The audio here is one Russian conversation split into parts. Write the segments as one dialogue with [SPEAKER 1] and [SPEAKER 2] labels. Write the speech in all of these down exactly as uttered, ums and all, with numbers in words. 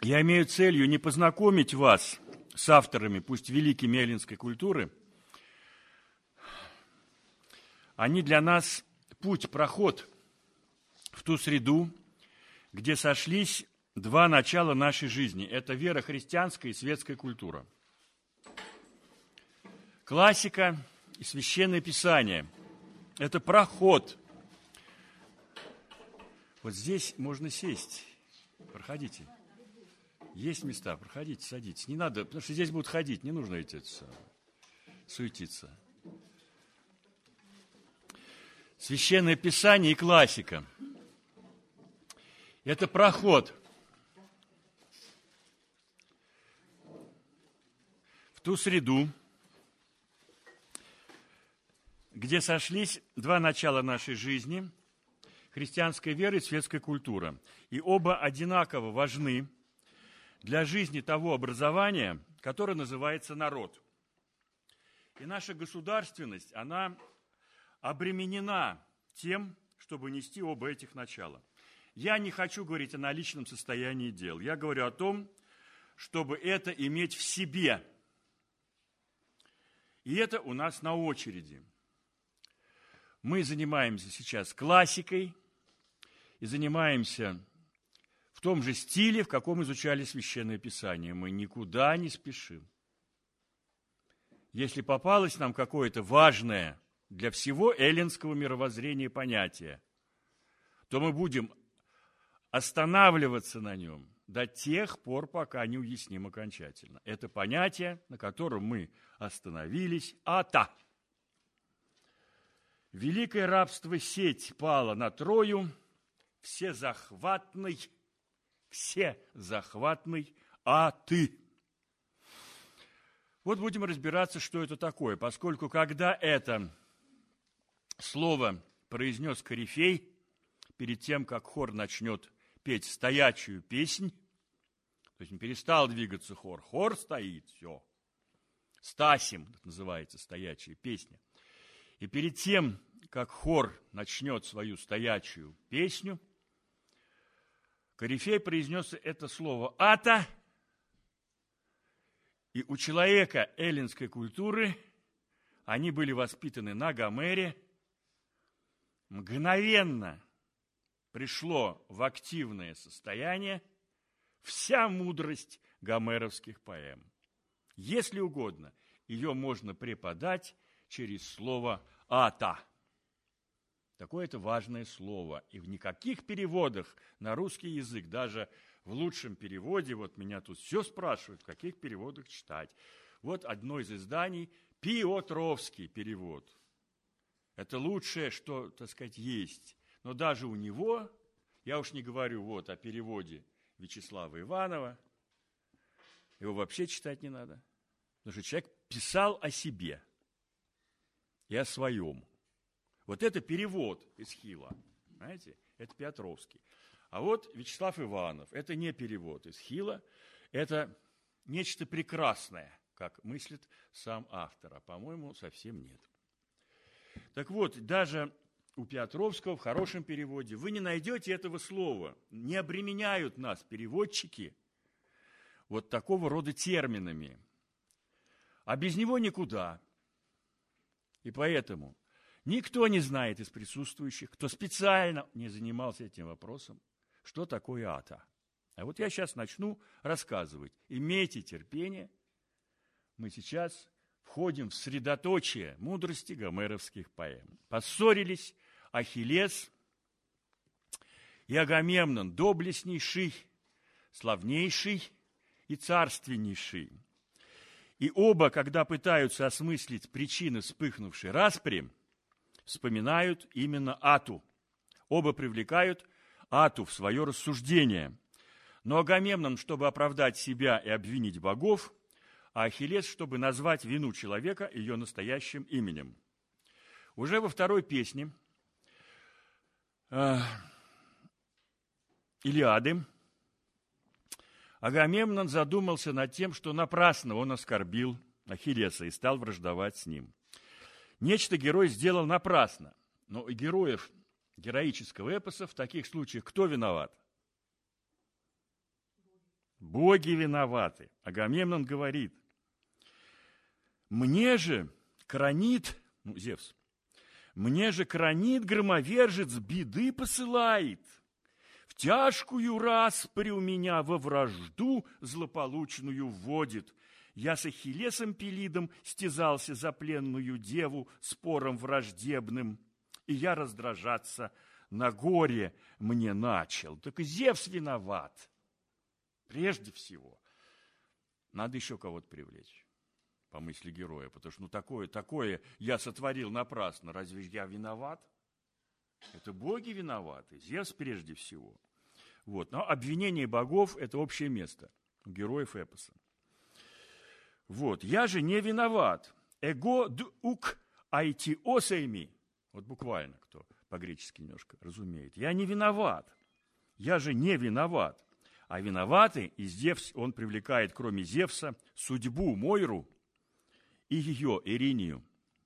[SPEAKER 1] я имею целью не познакомить вас с авторами, пусть великими эллинской культуры. Они для нас путь, проход в ту среду, где сошлись два начала нашей жизни. Это вера христианская и светская культура. Классика и священное писание – это проход. Вот здесь можно сесть. Проходите. Есть места, проходите, садитесь. Не надо, потому что здесь будут ходить, не нужно эти, суетиться. Священное писание и классика – это проход в ту среду, где сошлись два начала нашей жизни – христианская вера и светская культура. И оба одинаково важны для жизни того образования, которое называется народ. И наша государственность, она обременена тем, чтобы нести оба этих начала. Я не хочу говорить о наличном состоянии дел. Я говорю о том, чтобы это иметь в себе. И это у нас на очереди. Мы занимаемся сейчас классикой и занимаемся в том же стиле, в каком изучали Священное Писание. Мы никуда не спешим. Если попалось нам какое-то важное для всего эллинского мировоззрения понятие, то мы будем останавливаться на нем до тех пор, пока не уясним окончательно. Это понятие, на котором мы остановились, ата. Великое рабство сеть пала на Трою, всезахватный, всезахватный, а ты. Вот будем разбираться, что это такое, поскольку когда это слово произнес корифей, перед тем, как хор начнет петь стоячую песнь, то есть не перестал двигаться хор, хор стоит, все, стасим, это называется стоячая песня. И перед тем, как хор начнет свою стоячую песню, корифей произнес это слово «ата», и у человека эллинской культуры, они были воспитаны на Гомере, мгновенно пришло в активное состояние вся мудрость гомеровских поэм. Если угодно, ее можно преподать через слово «ата». Такое это важное слово. И в никаких переводах на русский язык, даже в лучшем переводе, вот меня тут все спрашивают, в каких переводах читать. Вот одно из изданий, Пиотровский перевод. Это лучшее, что, так сказать, есть. Но даже у него, я уж не говорю вот о переводе Вячеслава Иванова, его вообще читать не надо. Потому что человек писал о себе и о своем. Вот это перевод Эсхила, знаете, это Пиотровский. А вот Вячеслав Иванов, это не перевод Эсхила, это нечто прекрасное, как мыслит сам автор, а, по-моему, совсем нет. Так вот, даже у Пиотровского в хорошем переводе вы не найдете этого слова, не обременяют нас переводчики вот такого рода терминами, а без него никуда. И поэтому никто не знает из присутствующих, кто специально не занимался этим вопросом, что такое ата. А вот я сейчас начну рассказывать. Имейте терпение, мы сейчас входим в средоточие мудрости гомеровских поэм. Поссорились Ахиллес и Агамемнон, доблестнейший, славнейший и царственнейший. И оба, когда пытаются осмыслить причины вспыхнувшей распри, вспоминают именно ату. Оба привлекают ату в свое рассуждение. Но Агамемнон, чтобы оправдать себя и обвинить богов, а Ахиллес, чтобы назвать вину человека ее настоящим именем. Уже во второй песне э, Илиады Агамемнон задумался над тем, что напрасно он оскорбил Ахиллеса и стал враждовать с ним. Нечто герой сделал напрасно, но у героев героического эпоса в таких случаях кто виноват? боги виноваты. Агамемнон говорит: мне же Кранит, ну, Зевс, мне же Кранит громовержец беды посылает, в тяжкую распрю меня во вражду злополучную вводит. Я с Ахиллесом Пелидом стязался за пленную деву спором враждебным, и я раздражаться на горе мне начал. Так и Зевс виноват. Прежде всего, надо еще кого-то привлечь, по мысли героя, потому что ну такое, такое я сотворил напрасно. Разве я виноват? Это боги виноваты, Зевс прежде всего. Вот. Но обвинение богов – это общее место у героев эпоса. Вот. Я же не виноват. Эго дук айтиосейми. Вот буквально, кто по-гречески немножко разумеет. Я не виноват. Я же не виноват. А виноваты, и Зевс, он привлекает, кроме Зевса, судьбу Мойру и ее, Иринию.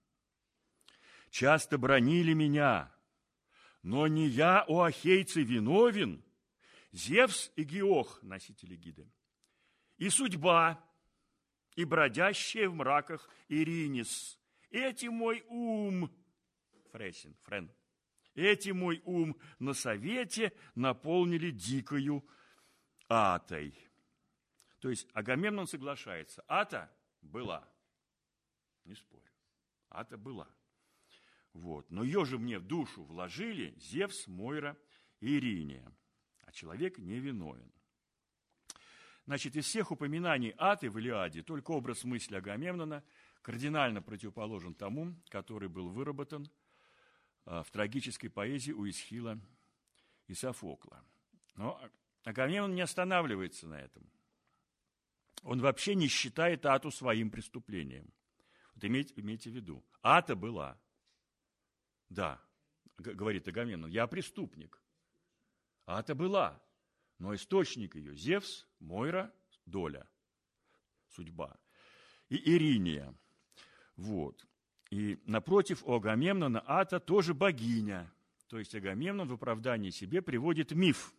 [SPEAKER 1] Часто бранили меня, но не я, о ахейцы, виновен, Зевс и Геох, носители гиды, и судьба, и бродящая в мраках Иринис. Эти мой ум, Фресин, Френ, эти мой ум на совете наполнили дикою Атой. То есть Агамемнон соглашается. Ата была. Не спорю. Ата была. Вот. Но ее же мне в душу вложили Зевс, Мойра и Ириния. А человек невиновен. Значит, из всех упоминаний Аты в Илиаде только образ мысли Агамемнона кардинально противоположен тому, который был выработан в трагической поэзии у Эсхила и Софокла. Но Агамемнон не останавливается на этом. Он вообще не считает Ату своим преступлением. Вот имейте, имейте в виду. Ата была. Да, говорит Агамемнон, я преступник. Ата была. Но источник ее Зевс, Мойра, доля, судьба. И Ириния. Вот. И напротив, у Агамемнона Ата тоже богиня. То есть Агамемнон в оправдании себе приводит миф,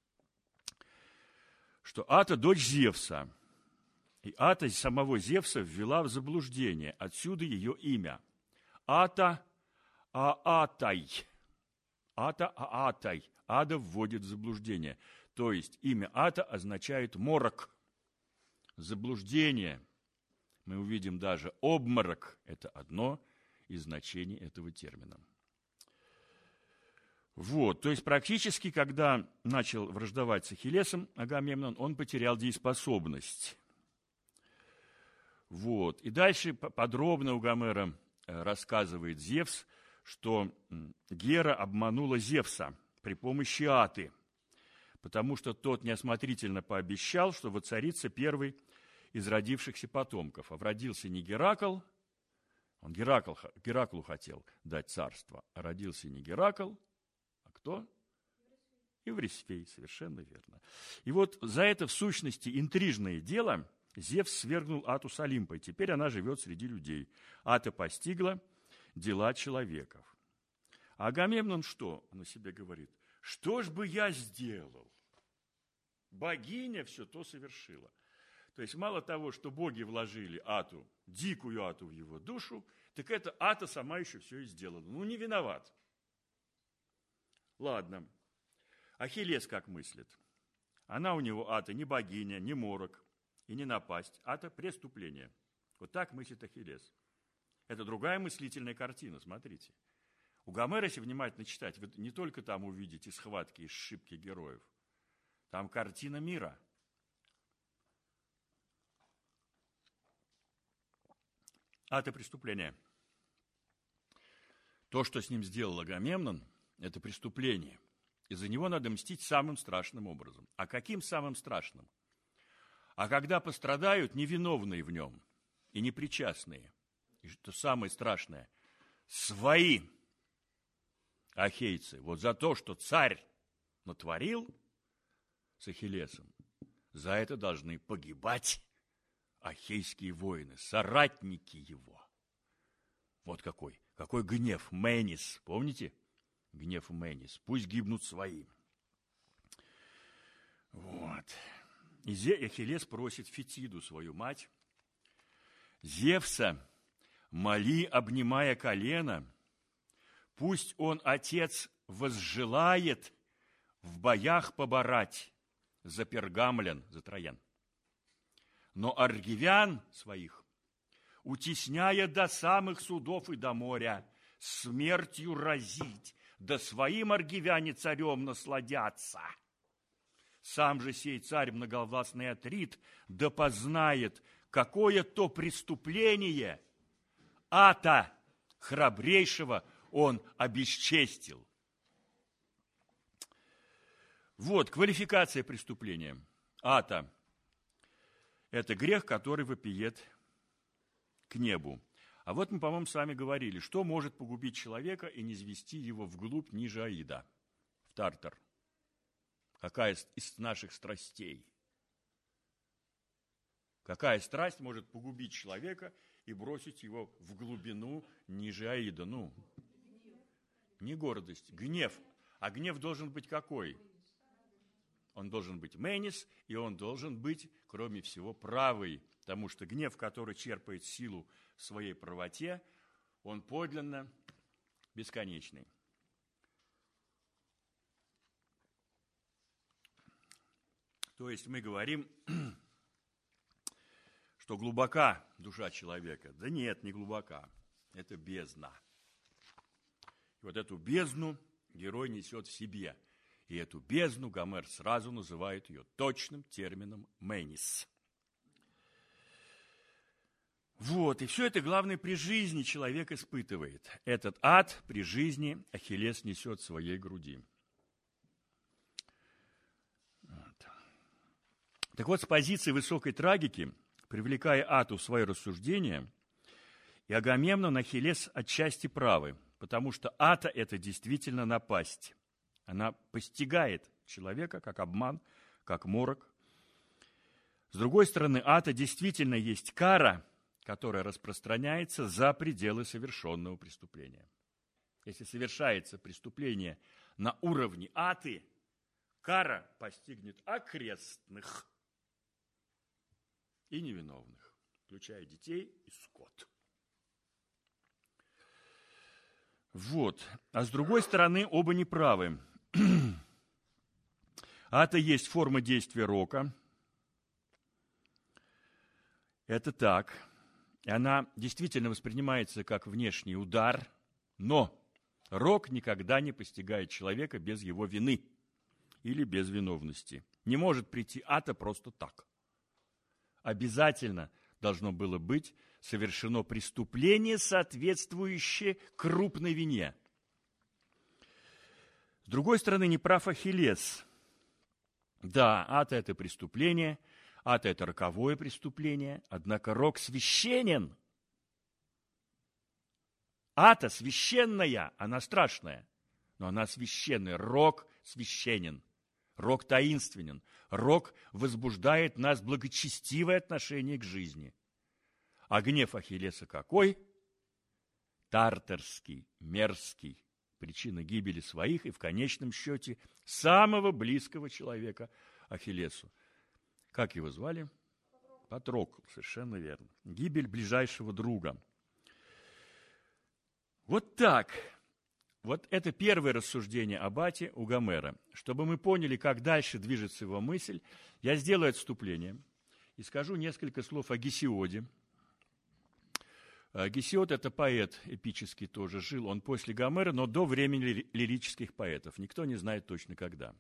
[SPEAKER 1] что Ата – дочь Зевса. И Ата самого Зевса ввела в заблуждение. Отсюда ее имя. Ата Аатай. Ата Аатай. Ада вводит в заблуждение. То есть имя Ата означает морок, заблуждение. Мы увидим даже обморок. Это одно из значений этого термина. Вот, то есть практически, когда начал враждовать с Ахиллесом Агамемнон, он потерял дееспособность. Вот. И дальше подробно у Гомера рассказывает Зевс, что Гера обманула Зевса при помощи Аты, потому что тот неосмотрительно пообещал, что воцарится первый из родившихся потомков. А родился не Геракл, он Геракл, Гераклу хотел дать царство, а родился не Геракл, кто? Еврисфей, совершенно верно. И вот за это, в сущности, интрижное дело Зевс свергнул Ату с Олимпа, и теперь она живет среди людей. Ата постигла дела человеков. А Агамемнон что? Он о себе говорит. Что ж бы я сделал? Богиня все то совершила. То есть мало того, что боги вложили Ату, дикую Ату в его душу, так это Ата сама еще все и сделала. Ну, не виноват. Ладно. Ахиллес как мыслит? Она у него, Ата, не богиня, не морок и не напасть. Ата – преступление. Вот так мыслит Ахиллес. Это другая мыслительная картина, смотрите. У Гомера, если внимательно читать, вы не только там увидите схватки и сшибки героев. Там картина мира. Ата – преступление. То, что с ним сделал Агамемнон, это преступление. И за него надо мстить самым страшным образом. А каким самым страшным? А когда пострадают невиновные в нем и непричастные, и что самое страшное, свои ахейцы, вот за то, что царь натворил с Ахиллесом, за это должны погибать ахейские воины, соратники его. Вот какой, какой гнев, Менис, помните? Гнев Менис, пусть гибнут свои. Вот. И Ахиллес просит Фетиду, свою мать: «Зевса моли, обнимая колено, пусть он, отец, возжелает в боях поборать за Пергамлен, за Троян. Но аргивян своих, утесняя до самых судов и до моря, смертью разить, да своим аргивяне царем насладятся. Сам же сей царь многовластный Атрит да познает, какое то преступление Ата храбрейшего он обесчестил». Вот квалификация преступления. Ата – это грех, который вопиет к небу. А вот мы, по-моему, с вами говорили, что может погубить человека и низвести его вглубь ниже Аида, в Тартар. Какая из наших страстей? Какая страсть может погубить человека и бросить его в глубину ниже Аида? Ну, не гордость, гнев. А гнев должен быть какой? Он должен быть менис, и он должен быть, кроме всего, правый. Потому что гнев, который черпает силу в своей правоте, он подлинно бесконечный. То есть мы говорим, что глубока душа человека. Да нет, не глубока. Это бездна. И вот эту бездну герой несет в себе. И эту бездну Гомер сразу называет ее точным термином «менис». Вот, и все это, главное, при жизни человек испытывает. Этот ад при жизни Ахиллес несет в своей груди. Вот. Так вот, с позиции высокой трагики, привлекая Ату в свои рассуждения, и Агамемнон, Ахиллес отчасти правы, потому что Ата – это действительно напасть. Она постигает человека как обман, как морок. С другой стороны, Ата действительно есть кара, которая распространяется за пределы совершенного преступления. Если совершается преступление на уровне Аты, кара постигнет окрестных и невиновных, включая детей и скот. Вот. А с другой стороны, оба неправы. Ата есть форма действия рока. Это так. И она действительно воспринимается как внешний удар, но рок никогда не постигает человека без его вины или без виновности. Не может прийти Ата просто так. Обязательно должно было быть совершено преступление, соответствующее крупной вине. С другой стороны, не прав Ахиллес. Да, Ата – это преступление, Ата – это роковое преступление, однако рок священен. Ата священная, она страшная, но она священная. Рок священен, рок таинственен, рок возбуждает нас благочестивое отношение к жизни. А гнев Ахиллеса какой? Тартарский, мерзкий, причина гибели своих и в конечном счете самого близкого человека Ахиллесу. Как его звали? Патрокл, совершенно верно. Гибель ближайшего друга. Вот так. Вот это первое рассуждение об Ате у Гомера. Чтобы мы поняли, как дальше движется его мысль, я сделаю отступление и скажу несколько слов о Гесиоде. Гесиод – это поэт эпический тоже, жил он после Гомера, но до времени лирических поэтов. Никто не знает точно когда.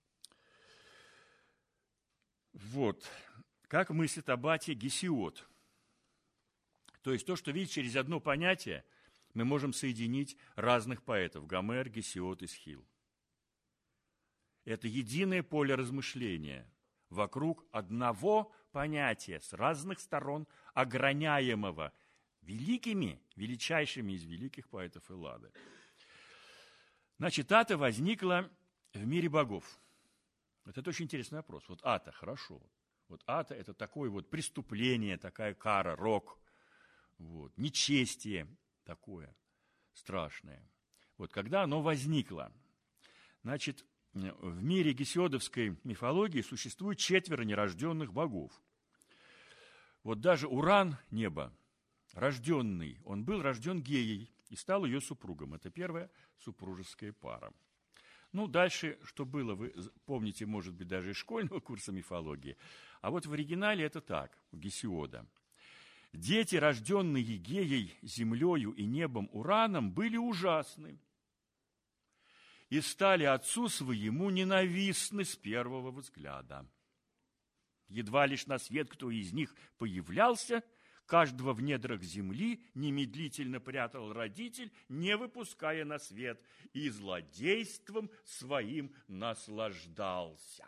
[SPEAKER 1] Вот. Как мыслит об Ате Гесиод. То есть то, что, видите, через одно понятие мы можем соединить разных поэтов – Гомер, Гесиод и Схил. Это единое поле размышления вокруг одного понятия с разных сторон, ограняемого великими, величайшими из великих поэтов Эллады. Значит, Ата возникла в мире богов. Вот это очень интересный вопрос. Вот Ата, хорошо. Вот Ата – это такое вот преступление, такая кара, рок, вот, нечестие такое страшное. Вот когда оно возникло, значит, в мире гесиодовской мифологии существует четверо нерожденных богов. Вот даже Уран, небо, рожденный, он был рожден Геей и стал ее супругом. Это первая супружеская пара. Ну, дальше, что было, вы помните, может быть, даже из школьного курса мифологии. А вот в оригинале это так, у Гесиода. Дети, рожденные Геей, землею и небом Ураном, были ужасны и стали отцу своему ненавистны с первого взгляда. Едва лишь на свет кто из них появлялся, каждого в недрах земли немедлительно прятал родитель, не выпуская на свет, и злодейством своим наслаждался.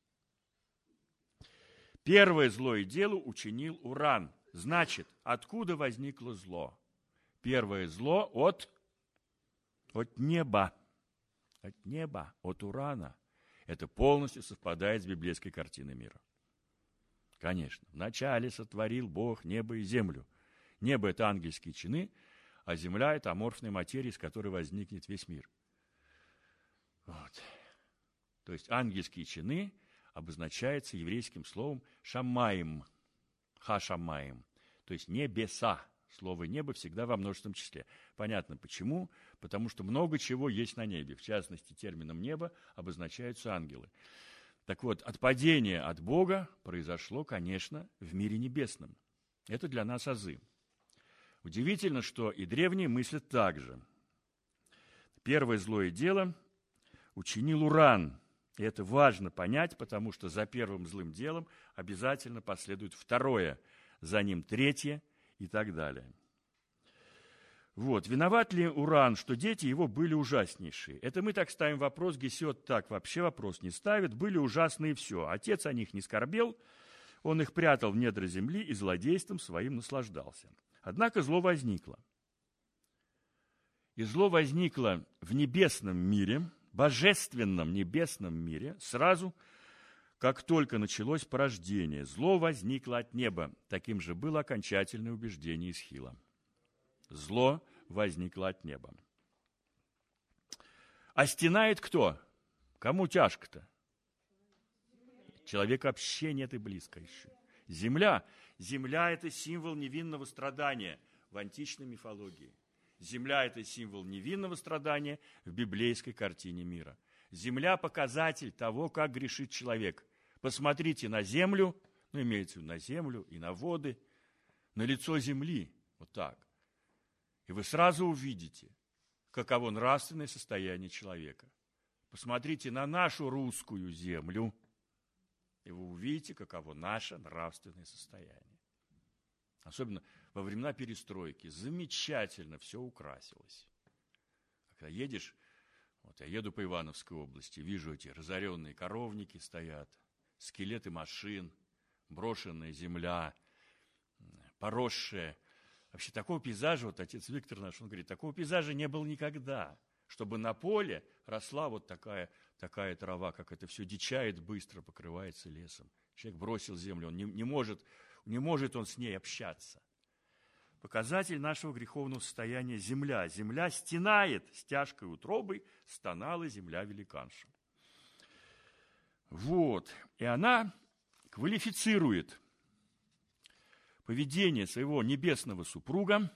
[SPEAKER 1] Первое злое дело учинил Уран. Значит, откуда возникло зло? Первое зло от, от неба. От неба, от Урана. Это полностью совпадает с библейской картиной мира. Конечно, вначале сотворил Бог небо и землю. Небо – это ангельские чины, а земля – это аморфная материя, из которой возникнет весь мир. Вот. То есть ангельские чины обозначаются еврейским словом «шамаим», «ха-шамаим», то есть небеса. Слово «небо» всегда во множественном числе. Понятно почему? Потому что много чего есть на небе. В частности, термином «небо» обозначаются ангелы. Так вот, отпадение от Бога произошло, конечно, в мире небесном. Это для нас азы. Удивительно, что и древние мыслят так же. Первое злое дело учинил Уран. И это важно понять, потому что за первым злым делом обязательно последует второе, за ним третье и так далее. Вот. Виноват ли Уран, что дети его были ужаснейшие? Это мы так ставим вопрос, Гесиод так вообще вопрос не ставит. Были ужасные и все. Отец о них не скорбел, он их прятал в недра земли и злодейством своим наслаждался. Однако зло возникло. И зло возникло в небесном мире, божественном небесном мире, сразу, как только началось порождение. Зло возникло от неба. Таким же было окончательное убеждение Исхила. Зло возникло от неба. А стенает кто? Кому тяжко-то? Человека вообще нет и близко еще. Земля. Земля – это символ невинного страдания в античной мифологии. Земля – это символ невинного страдания в библейской картине мира. Земля – показатель того, как грешит человек. Посмотрите на землю, ну, имеется в виду на землю и на воды, на лицо земли, вот так. И вы сразу увидите, каково нравственное состояние человека. Посмотрите на нашу русскую землю, и вы увидите, каково наше нравственное состояние. Особенно во времена перестройки. Замечательно все украсилось. Когда едешь, вот я еду по Ивановской области, вижу эти разоренные коровники стоят, скелеты машин, брошенная земля, поросшая. Вообще такого пейзажа, вот отец Виктор наш, он говорит, такого пейзажа не было никогда, чтобы на поле росла вот такая, такая трава, как это все дичает быстро, покрывается лесом. Человек бросил землю, он не, не может, не может он с ней общаться. Показатель нашего греховного состояния – земля. Земля стенает с тяжкой утробой, стонала земля великанша. Вот, и она квалифицирует поведение своего небесного супруга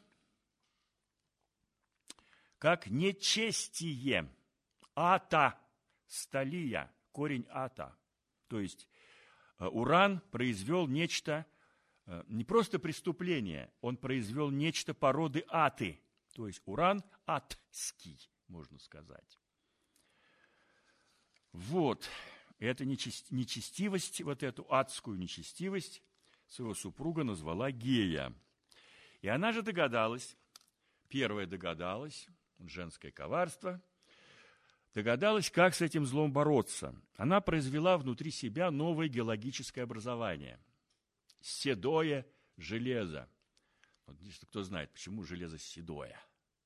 [SPEAKER 1] как нечестие, ата, сталия, корень ата. То есть Уран произвел нечто, не просто преступление, он произвел нечто породы аты. То есть Уран атский, можно сказать. Вот, эта нечестивость, вот эту адскую нечестивость своего супруга назвала Гея. И она же догадалась, первая догадалась, женское коварство, догадалась, как с этим злом бороться. Она произвела внутри себя новое геологическое образование. Седое железо. Вот, кто знает, почему железо седое?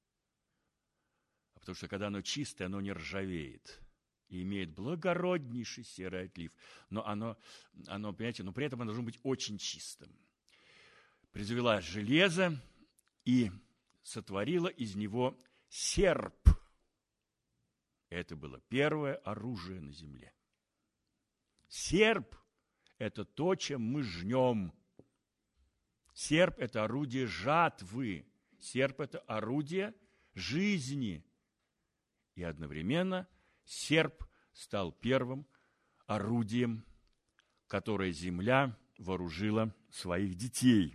[SPEAKER 1] А потому что, когда оно чистое, оно не ржавеет. И имеет благороднейший серый отлив. Но оно, оно, понимаете, но при этом оно должно быть очень чистым. Произвела железо и сотворила из него серп. Это было первое оружие на земле. Серп – это то, чем мы жнем. Серп – это орудие жатвы. Серп – это орудие жизни. И одновременно серп стал первым орудием, которое земля вооружила своих детей.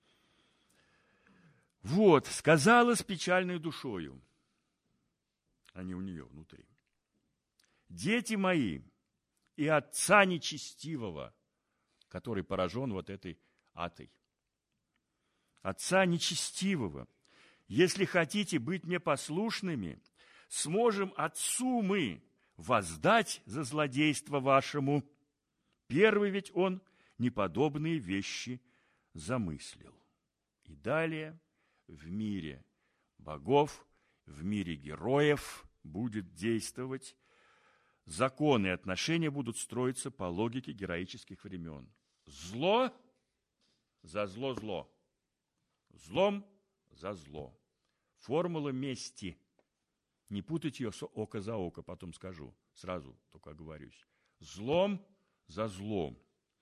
[SPEAKER 1] Вот, сказала с печальной душою, а не у нее внутри: дети мои, и отца нечестивого, который поражен вот этой атой, отца нечестивого, если хотите быть мне послушными, сможем отцу мы воздать за злодейство вашему. Первый ведь он неподобные вещи замыслил. И далее в мире богов, в мире героев будет действовать. Законы и отношения будут строиться по логике героических времен. Зло за зло зло. Злом за зло. Формула мести. Не путайте ее с око за око, потом скажу. Сразу только оговорюсь. Злом за злом.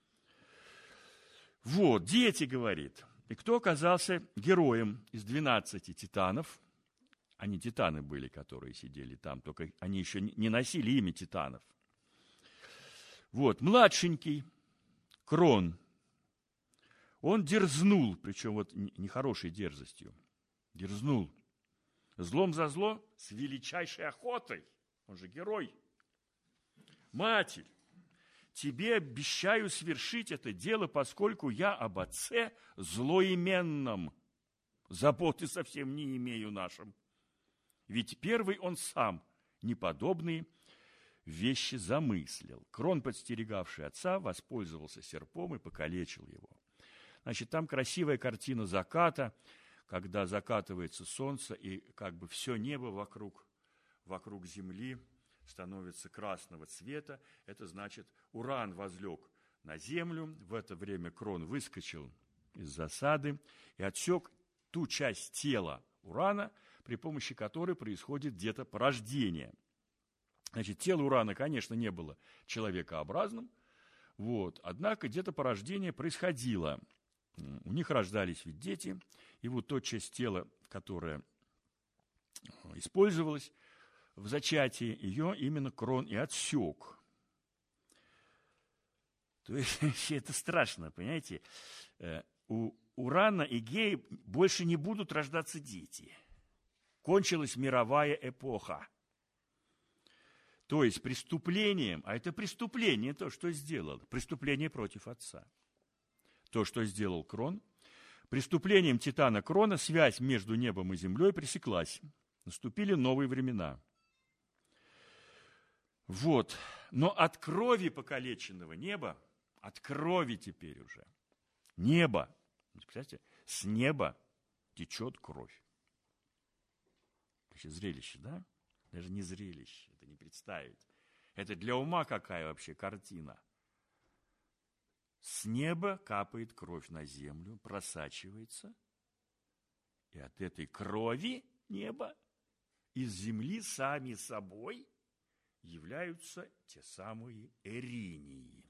[SPEAKER 1] Вот, дети, говорит. И кто оказался героем из двенадцати титанов? Они титаны были, которые сидели там, только они еще не носили имя титанов. Вот, младшенький Крон. Он дерзнул, причем вот нехорошей дерзостью. Дерзнул. Злом за зло с величайшей охотой. Он же герой. Матерь, тебе обещаю свершить это дело, поскольку я об отце злоименном заботы совсем не имею нашим. Ведь первый он сам неподобные вещи замыслил. Крон, подстерегавший отца, воспользовался серпом и покалечил его. Значит, там красивая картина заката, когда закатывается солнце, и как бы все небо вокруг, вокруг земли становится красного цвета. Это значит, Уран возлег на землю. В это время Крон выскочил из засады и отсек ту часть тела Урана, при помощи которой происходит детопорождение. Значит, тело Урана, конечно, не было человекообразным, вот, однако детопорождение происходило. У них рождались ведь дети, и вот та часть тела, которая использовалась в зачатии, ее именно Крон и отсек. То есть это страшно, понимаете? У Урана и Геи больше не будут рождаться дети. Кончилась мировая эпоха. То есть преступлением, а это преступление, то, что сделал, преступление против отца. То, что сделал Крон, преступлением титана Крона связь между небом и землей пресеклась. Наступили новые времена. Вот. Но от крови покалеченного неба, от крови теперь уже, небо, представляете, с неба течет кровь. Вообще зрелище, да? Даже не зрелище, это не представить. Это для ума какая вообще картина. С неба капает кровь на землю, просачивается, и от этой крови неба из земли сами собой являются те самые эринии.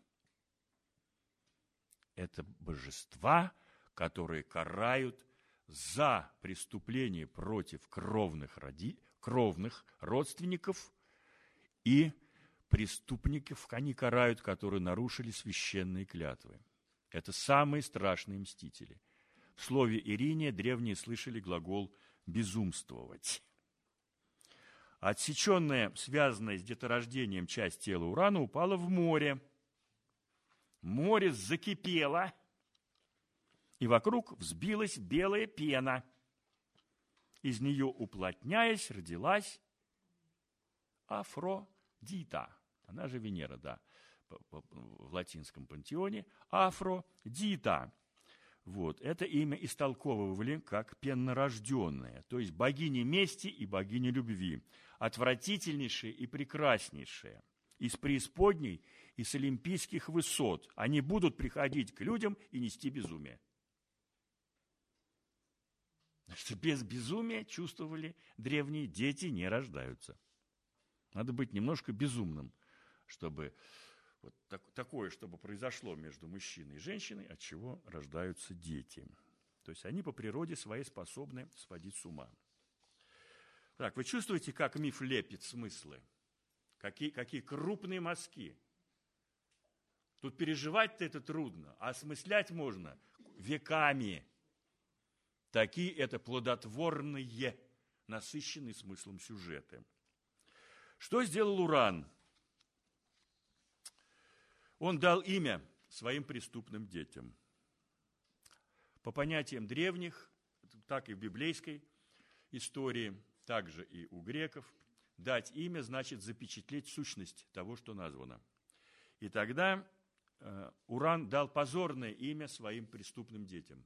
[SPEAKER 1] Это божества, которые карают за преступление против кровных, роди... кровных родственников, и преступников они карают, которые нарушили священные клятвы. Это самые страшные мстители. В слове «ириния» древние слышали глагол «безумствовать». Отсеченная, связанная с деторождением часть тела Урана упала в море. Море закипело, и вокруг взбилась белая пена. Из нее, уплотняясь, родилась Афродита. Она же Венера, да, в латинском пантеоне. Афродита. Вот, это имя истолковывали как пеннорожденная, то есть богиня мести и богиня любви, отвратительнейшая и прекраснейшая, из преисподней и с олимпийских высот. Они будут приходить к людям и нести безумие. Что без безумия, чувствовали древние, дети не рождаются. Надо быть немножко безумным, чтобы вот так, такое, чтобы произошло между мужчиной и женщиной, от чего рождаются дети. То есть они по природе своей способны сводить с ума. Так, вы чувствуете, как миф лепит смыслы? Какие, какие крупные мазки? Тут переживать-то это трудно, а осмыслять можно веками. Такие это плодотворные, насыщенные смыслом сюжеты. Что сделал Уран? Он дал имя своим преступным детям. По понятиям древних, так и в библейской истории, также и у греков, дать имя значит запечатлеть сущность того, что названо. И тогда э, Уран дал позорное имя своим преступным детям.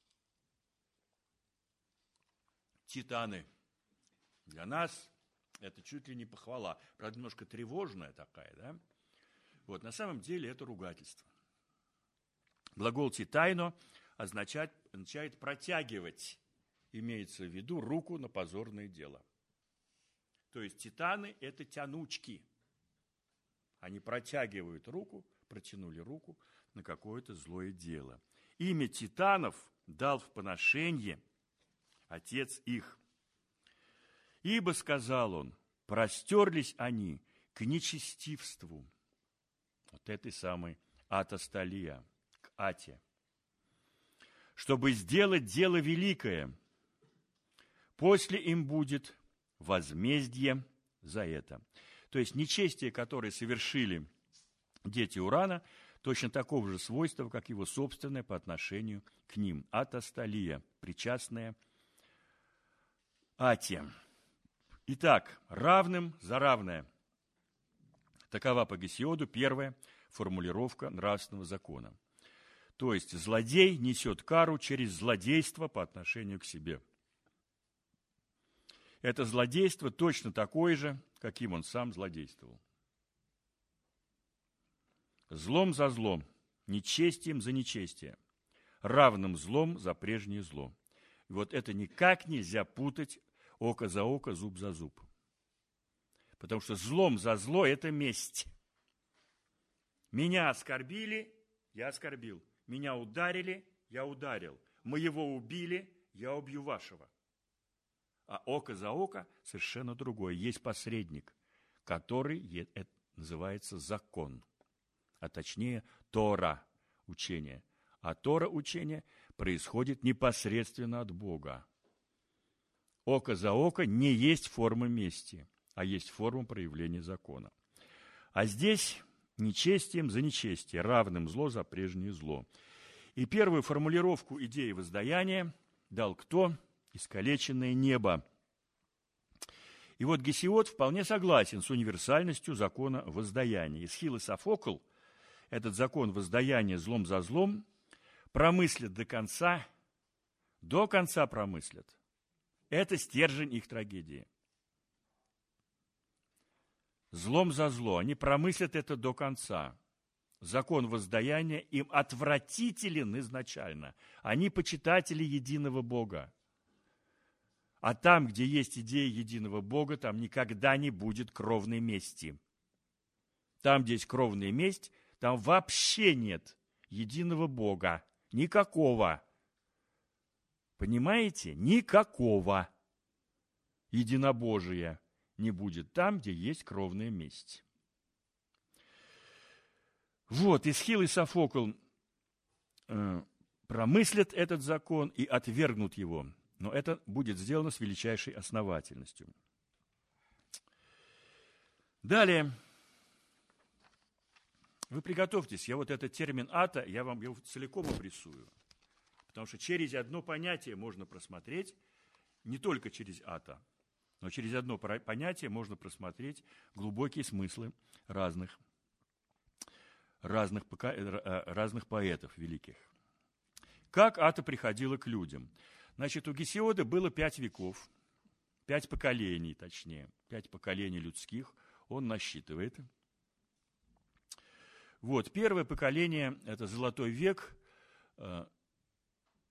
[SPEAKER 1] Титаны. Для нас это чуть ли не похвала. Правда, немножко тревожная такая, да? Вот, на самом деле это ругательство. Глагол «титайно» означает, означает протягивать, имеется в виду руку на позорное дело. То есть титаны – это тянучки. Они протягивают руку, протянули руку на какое-то злое дело. Имя титанов дал в поношение отец их. Ибо, сказал он, простерлись они к нечестивству. Вот этой самой атосталия, к ате. Чтобы сделать дело великое, после им будет возмездие за это. То есть нечестие, которое совершили дети Урана, точно такого же свойства, как его собственное по отношению к ним. Атосталия, причастная ате. Итак, равным за равное. Такова по Гесиоду первая формулировка нравственного закона. То есть злодей несет кару через злодейство по отношению к себе. Это злодейство точно такое же, каким он сам злодействовал. Злом за злом, нечестием за нечестие, равным злом за прежнее зло. И вот это никак нельзя путать око за око, зуб за зуб. Потому что злом за зло – это месть. Меня оскорбили, я оскорбил. Меня ударили, я ударил. Моего убили, я убью вашего. А око за око совершенно другое. Есть посредник, который это называется закон. А точнее Тора учение. А Тора учение происходит непосредственно от Бога. Око за око не есть форма мести, а есть форма проявления закона. А здесь нечестием за нечестие, равным зло за прежнее зло. И первую формулировку идеи воздаяния дал кто? Искалеченное небо. И вот Гесиод вполне согласен с универсальностью закона воздаяния. Эсхил и Софокл этот закон воздаяния злом за злом промыслят до конца, до конца промыслят. Это стержень их трагедии. Злом за зло. Они промыслят это до конца. Закон воздаяния им отвратителен изначально. Они почитатели единого Бога. А там, где есть идея единого Бога, там никогда не будет кровной мести. Там, где есть кровная месть, там вообще нет единого Бога. Никакого. Понимаете? Никакого единобожия не будет там, где есть кровная месть. Вот, Эсхил и Софокл э, промыслят этот закон и отвергнут его. Но это будет сделано с величайшей основательностью. Далее. Вы приготовьтесь, я вот этот термин «ата», я вам его целиком обрисую. Потому что через одно понятие можно просмотреть, не только через «ата», но через одно понятие можно просмотреть глубокие смыслы разных, разных, разных поэтов великих. Как ата приходила к людям? Значит, у Гесиода было пять веков, пять поколений, точнее, пять поколений людских он насчитывает. Вот, первое поколение, это Золотой век.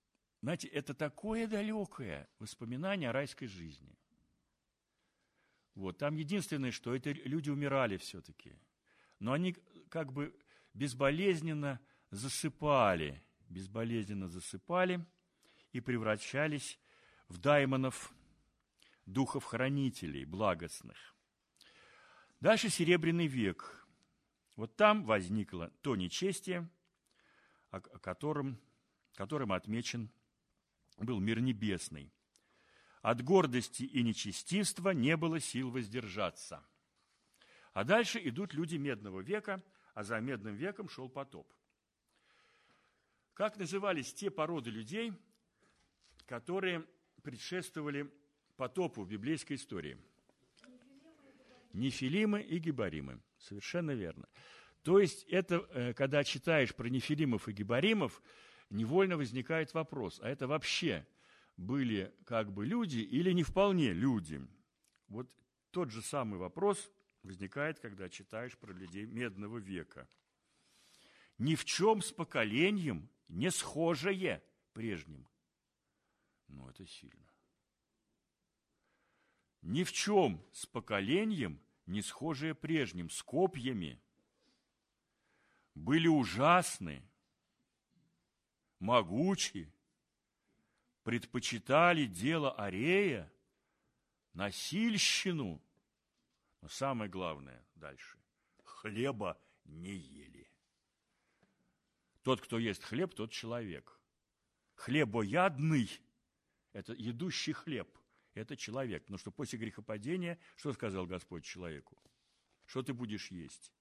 [SPEAKER 1] Знаете, это такое далекое воспоминание о райской жизни. Вот. Там единственное, что эти люди умирали все-таки. Но они как бы безболезненно засыпали, безболезненно засыпали и превращались в даймонов, духов-хранителей благостных. Дальше Серебряный век. Вот там возникло то нечестие, о котором, которым отмечен был мир небесный. От гордости и нечестивства не было сил воздержаться. А дальше идут люди Медного века, а за Медным веком шел потоп. Как назывались те породы людей, которые предшествовали потопу в библейской истории? Нефилимы и Гебаримы. Совершенно верно. То есть, это, когда читаешь про Нефилимов и Гебаримов, невольно возникает вопрос, а это вообще были как бы люди или не вполне люди? Вот тот же самый вопрос возникает, когда читаешь про людей Медного века. Ни в чем с поколением не схожее прежним. Ну, это сильно. Ни в чем с поколением не схожее прежним, с копьями. Были ужасны, могучи, предпочитали дело арея, насильщину. Но самое главное дальше – хлеба не ели. Тот, кто ест хлеб, тот человек. Хлебоядный – это едущий хлеб, это человек. Потому что после грехопадения, что сказал Господь человеку? Что ты будешь есть?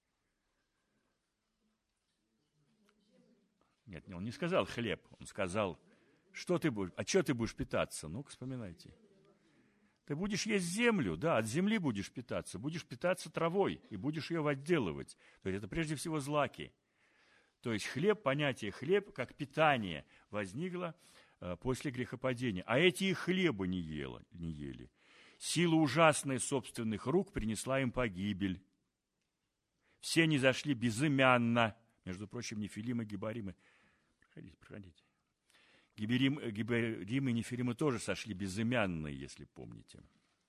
[SPEAKER 1] Нет, он не сказал хлеб, он сказал, что ты будешь, а что ты будешь питаться? Ну-ка, вспоминайте. Ты будешь есть землю, да, от земли будешь питаться, будешь питаться травой и будешь ее возделывать. То есть это прежде всего злаки. То есть хлеб, понятие хлеб как питание возникло э, после грехопадения. А эти и хлеба не, ела, не ели. Сила ужасная собственных рук принесла им погибель. Все не зашли безымянно. Между прочим, Нефилимы, Гебаримы. Проходите, проходите. Гиберим, Гиберим и Нефилимы тоже сошли безымянные, если помните.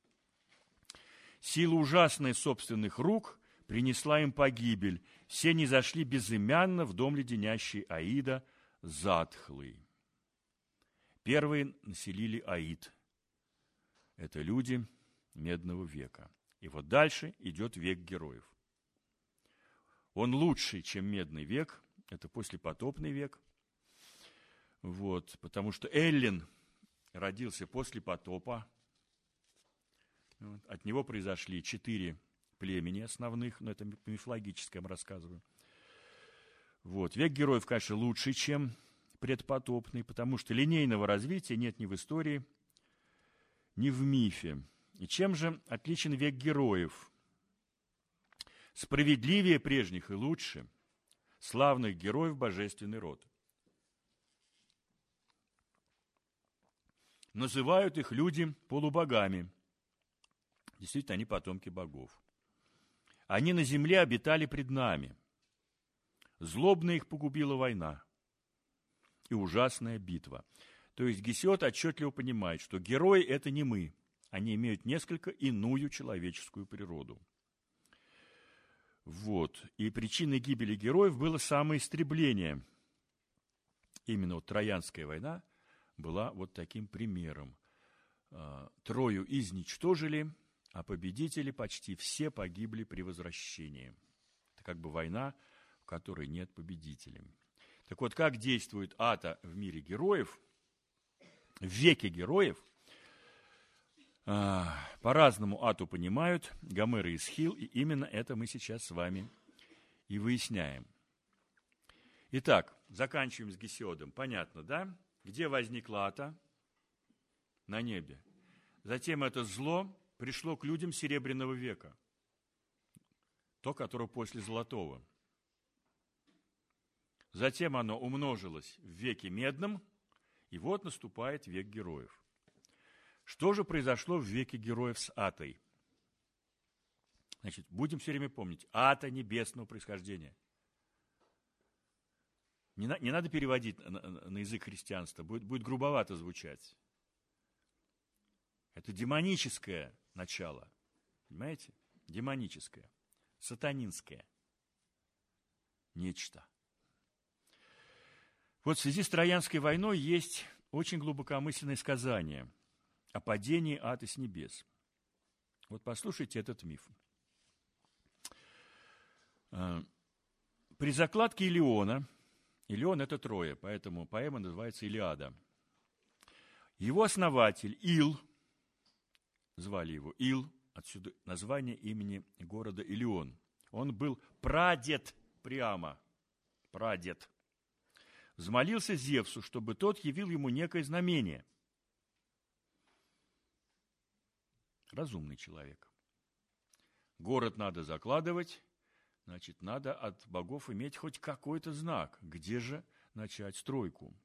[SPEAKER 1] Сила ужасная собственных рук принесла им погибель. Все не зашли безымянно в дом леденящий Аида затхлый. Первые населили Аид. Это люди Медного века. И вот дальше идет век героев. Он лучший, чем Медный век. Это послепотопный век. Вот, потому что Эллин родился после потопа. Вот, от него произошли четыре племени основных, но это мифологическое, я вам рассказываю. Вот, век героев, конечно, лучше, чем предпотопный, потому что линейного развития нет ни в истории, ни в мифе. И чем же отличен век героев? Справедливее прежних и лучше славных героев божественный род. Называют их люди полубогами. Действительно, они потомки богов. Они на земле обитали пред нами. Злобно их погубила война и ужасная битва. То есть Гесиод отчетливо понимает, что герои – это не мы. Они имеют несколько иную человеческую природу. Вот. И причиной гибели героев было самоистребление. Именно вот Троянская война была вот таким примером. Трою изничтожили, а победители почти все погибли при возвращении. Это как бы война, в которой нет победителей. Так вот, как действует Ата в мире героев, в веке героев, по-разному Ату понимают Гомер и Эсхил, и именно это мы сейчас с вами и выясняем. Итак, заканчиваем с Гесиодом. Понятно, да? Где возникла Ата? На небе. Затем это зло пришло к людям Серебряного века. То, которое после Золотого. Затем оно умножилось в веке Медном, и вот наступает век героев. Что же произошло в веке героев с Атой? Значит, будем все время помнить, Ата небесного происхождения. Не, на, не надо переводить на, на язык христианства, будет, будет грубовато звучать. Это демоническое начало. Понимаете? Демоническое, сатанинское нечто. Вот в связи с Троянской войной есть очень глубокомысленное сказание о падении ада с небес. Вот послушайте этот миф. При закладке Илиона, Илион – это Троя, поэтому поэма называется «Илиада». Его основатель Ил, звали его Ил, отсюда название имени города Илион. Он был прадед Приама, прадед. Взмолился Зевсу, чтобы тот явил ему некое знамение. Разумный человек. Город надо закладывать, значит, надо от богов иметь хоть какой-то знак. Где же начать стройку?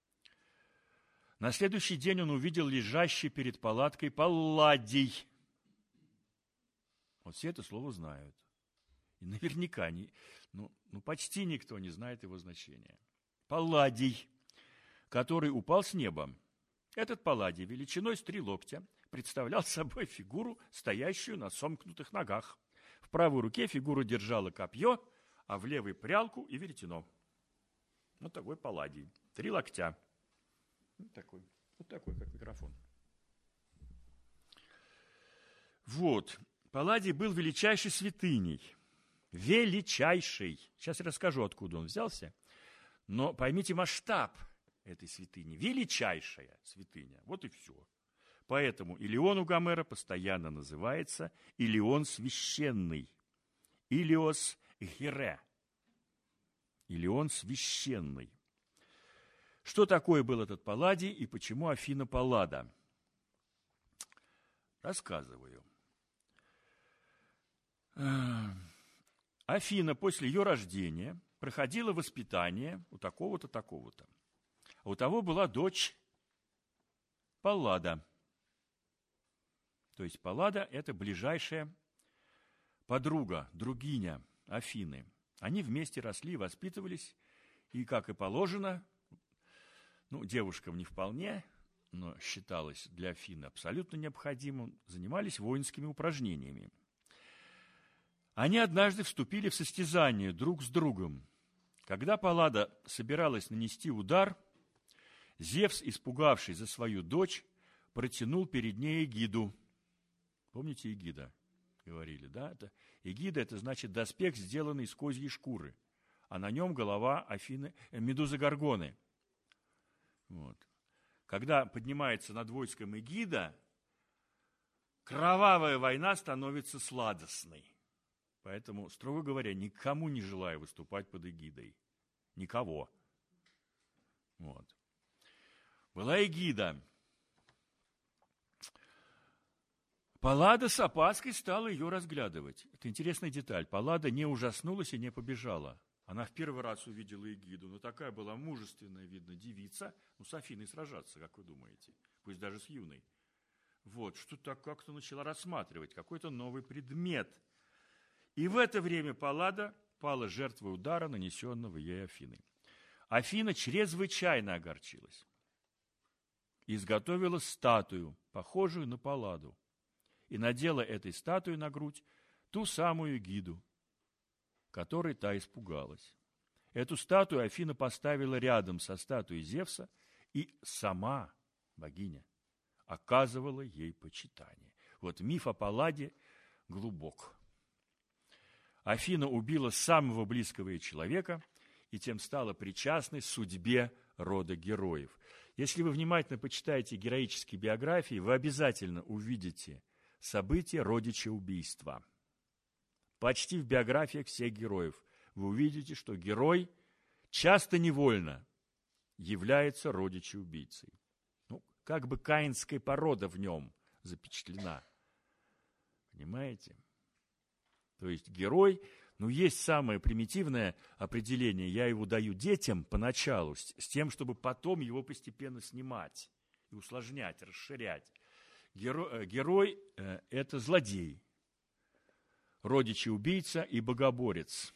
[SPEAKER 1] На следующий день он увидел лежащий перед палаткой Палладий. Вот все это слово знают. И наверняка, не, ну, ну, почти никто не знает его значения. Палладий, который упал с неба. Этот Палладий величиной с три локтя представлял собой фигуру, стоящую на сомкнутых ногах. В правой руке фигура держала копье, а в левой прялку и веретено. Вот такой Палладий. Три локтя. Вот такой, вот такой, как микрофон. Вот. Палладий был величайшей святыней. Величайший. Сейчас я расскажу, откуда он взялся. Но поймите масштаб этой святыни. Величайшая святыня. Вот и все. Поэтому Илион у Гомера постоянно называется Илион священный. Илиос Гире. Илион священный. Что такое был этот Палладий и почему Афина Паллада? Рассказываю. Афина после ее рождения проходила воспитание у такого-то, такого-то. А у того была дочь Паллада. То есть Паллада – это ближайшая подруга, другиня Афины. Они вместе росли, воспитывались, и, как и положено, ну, девушкам не вполне, но считалось для Афины абсолютно необходимым, занимались воинскими упражнениями. Они однажды вступили в состязание друг с другом. Когда Паллада собиралась нанести удар, Зевс, испугавший за свою дочь, протянул перед ней эгиду. Помните эгида? Говорили, да? Это, эгида – это значит доспех, сделанный из козьей шкуры, а на нем голова Афины, э, Медузы Горгоны. Вот. Когда поднимается над войском эгида, кровавая война становится сладостной. Поэтому, строго говоря, никому не желаю выступать под эгидой. Никого. Вот. Была эгида. Паллада с опаской стала ее разглядывать. Это интересная деталь. Паллада не ужаснулась и не побежала. Она в первый раз увидела эгиду, но такая была мужественная, видно, девица. Ну, с Афиной сражаться, как вы думаете? Пусть даже с юной. Вот, что-то как-то начала рассматривать, какой-то новый предмет. И в это время Паллада пала жертвой удара, нанесенного ей Афиной. Афина чрезвычайно огорчилась. Изготовила статую, похожую на Палладу, и надела этой статуе на грудь ту самую эгиду, которой та испугалась. Эту статую Афина поставила рядом со статуей Зевса, и сама богиня оказывала ей почитание. Вот миф о Палладе глубок. Афина убила самого близкого ей человека и тем стала причастной судьбе рода героев. Если вы внимательно почитаете героические биографии, вы обязательно увидите события родича убийства. Почти в биографиях всех героев вы увидите, что герой часто невольно является родичем-убийцей. Ну, как бы каинская порода в нем запечатлена. Понимаете? То есть герой, ну, есть самое примитивное определение, я его даю детям поначалу, с, с тем, чтобы потом его постепенно снимать и усложнять, расширять. Герой, герой э, – это злодей, родичи-убийца и богоборец.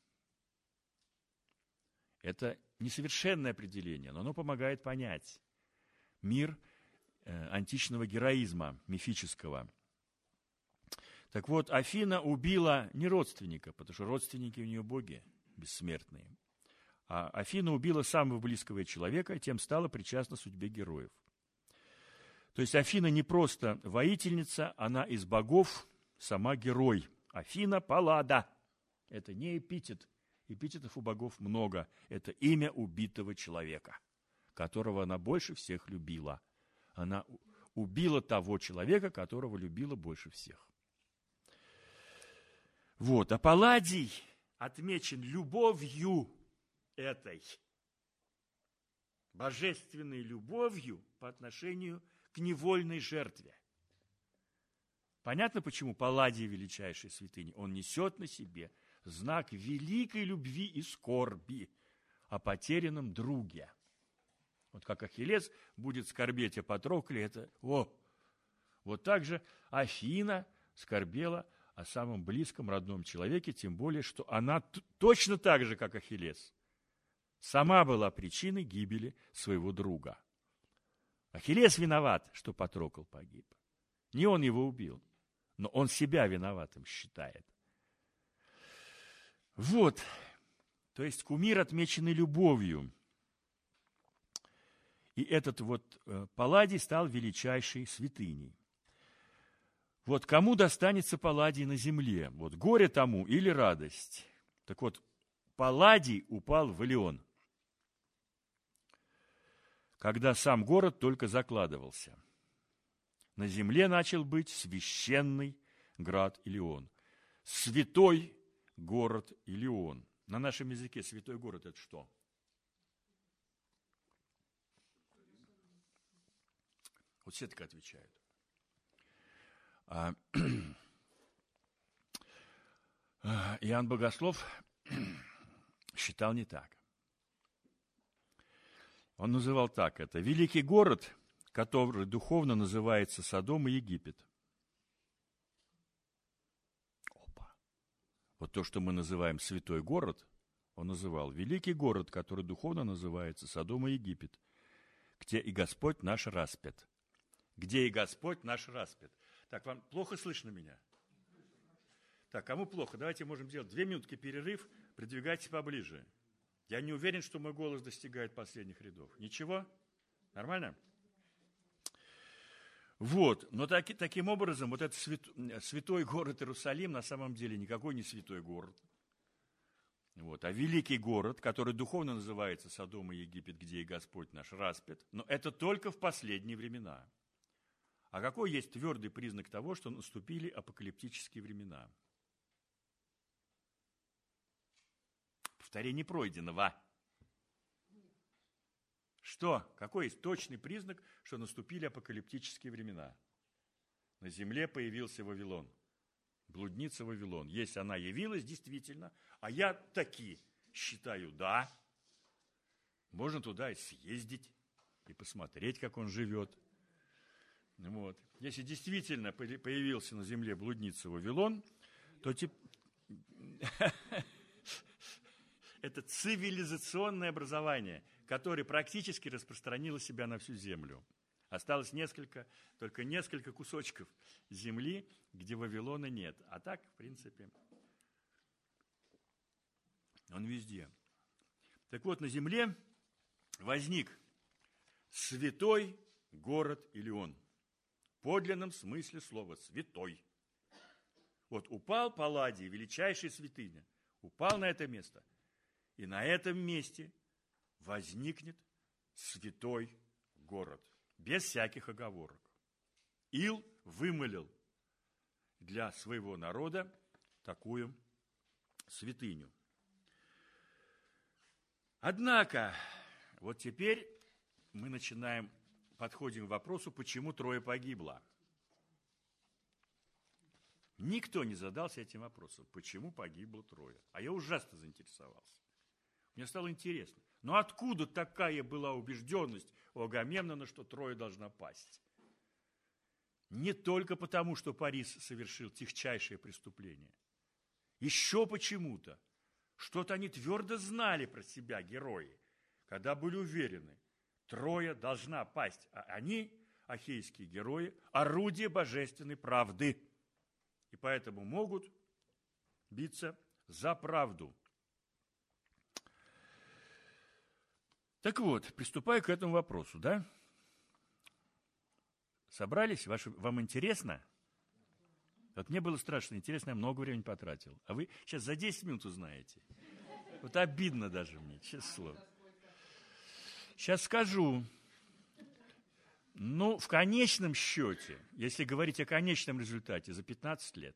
[SPEAKER 1] Это несовершенное определение, но оно помогает понять мир э, античного героизма, мифического. Так вот, Афина убила не родственника, потому что родственники у нее боги бессмертные, а Афина убила самого близкого человека, и тем стала причастна судьбе героев. То есть Афина не просто воительница, она из богов сама герой. Афина Паллада. Это не эпитет. Эпитетов у богов много. Это имя убитого человека, которого она больше всех любила. Она убила того человека, которого любила больше всех. Вот. А Палладий отмечен любовью этой, божественной любовью по отношению к невольной жертве. Понятно, почему Палладий величайшей святыни? Он несет на себе знак великой любви и скорби о потерянном друге. Вот как Ахиллес будет скорбеть о Патрокле, это о! Вот так же Афина скорбела о самом близком родном человеке, тем более, что она точно так же, как Ахиллес, сама была причиной гибели своего друга. Ахиллес виноват, что Патрокл погиб. Не он его убил, но он себя виноватым считает. Вот, то есть кумир, отмеченный любовью. И этот вот Палладий стал величайшей святыней. Вот кому достанется Палладий на земле? Вот горе тому или радость? Так вот, Палладий упал в Илион, когда сам город только закладывался. На земле начал быть священный град Илион. Святой город Илион. На нашем языке святой город – это что? Вот все так отвечают. А, Иоанн Богослов считал не так. Он называл так это: великий город, который духовно называется Содом и Египет. Опа. Вот то, что мы называем святой город, он называл великий город, который духовно называется Содом и Египет, где и Господь наш распят. Где и Господь наш распят. Так, вам плохо слышно меня? Так, кому плохо? Давайте можем делать две минутки перерыв, придвигайтесь поближе. Я не уверен, что мой голос достигает последних рядов. Ничего? Нормально? Вот, но таки, таким образом, вот этот свят, святой город Иерусалим на самом деле никакой не святой город. Вот, а великий город, который духовно называется Содом и Египет, где и Господь наш распят, но это только в последние времена. А какой есть твердый признак того, что наступили апокалиптические времена? Повторение пройденного. Что? Какой есть точный признак, что наступили апокалиптические времена? На земле появился Вавилон. Блудница Вавилон. Если она явилась, действительно, а я таки считаю, да, можно туда и съездить, и посмотреть, как он живет. Вот. Если действительно появился на земле блудница Вавилон, то тип... это цивилизационное образование, которое практически распространило себя на всю землю. Осталось несколько, только несколько кусочков земли, где Вавилона нет. А так, в принципе, он везде. Так вот, на земле возник святой город Илион. В подлинном смысле слова «святой». Вот упал Палладий, величайшая святыня, упал на это место. И на этом месте возникнет святой город, без всяких оговорок. Ил вымолил для своего народа такую святыню. Однако, вот теперь мы начинаем, подходим к вопросу, почему Троя погибла. Никто не задался этим вопросом, почему погибла Троя. А я ужасно заинтересовался. Мне стало интересно. Но откуда такая была убежденность у Агамемнона, что Троя должна пасть? Не только потому, что Парис совершил тихчайшее преступление. Еще почему-то. Что-то они твердо знали про себя, герои, когда были уверены, Троя должна пасть. А они, ахейские герои, орудие божественной правды. и поэтому могут биться за правду. Так вот, приступаю к этому вопросу, да? Собрались? Ваши, вам интересно? Вот мне было страшно интересно, я много времени потратил. А вы сейчас за десять минут узнаете. Вот обидно даже мне, честное слово. Сейчас скажу. Ну, в конечном счете, если говорить о конечном результате, за пятнадцать лет.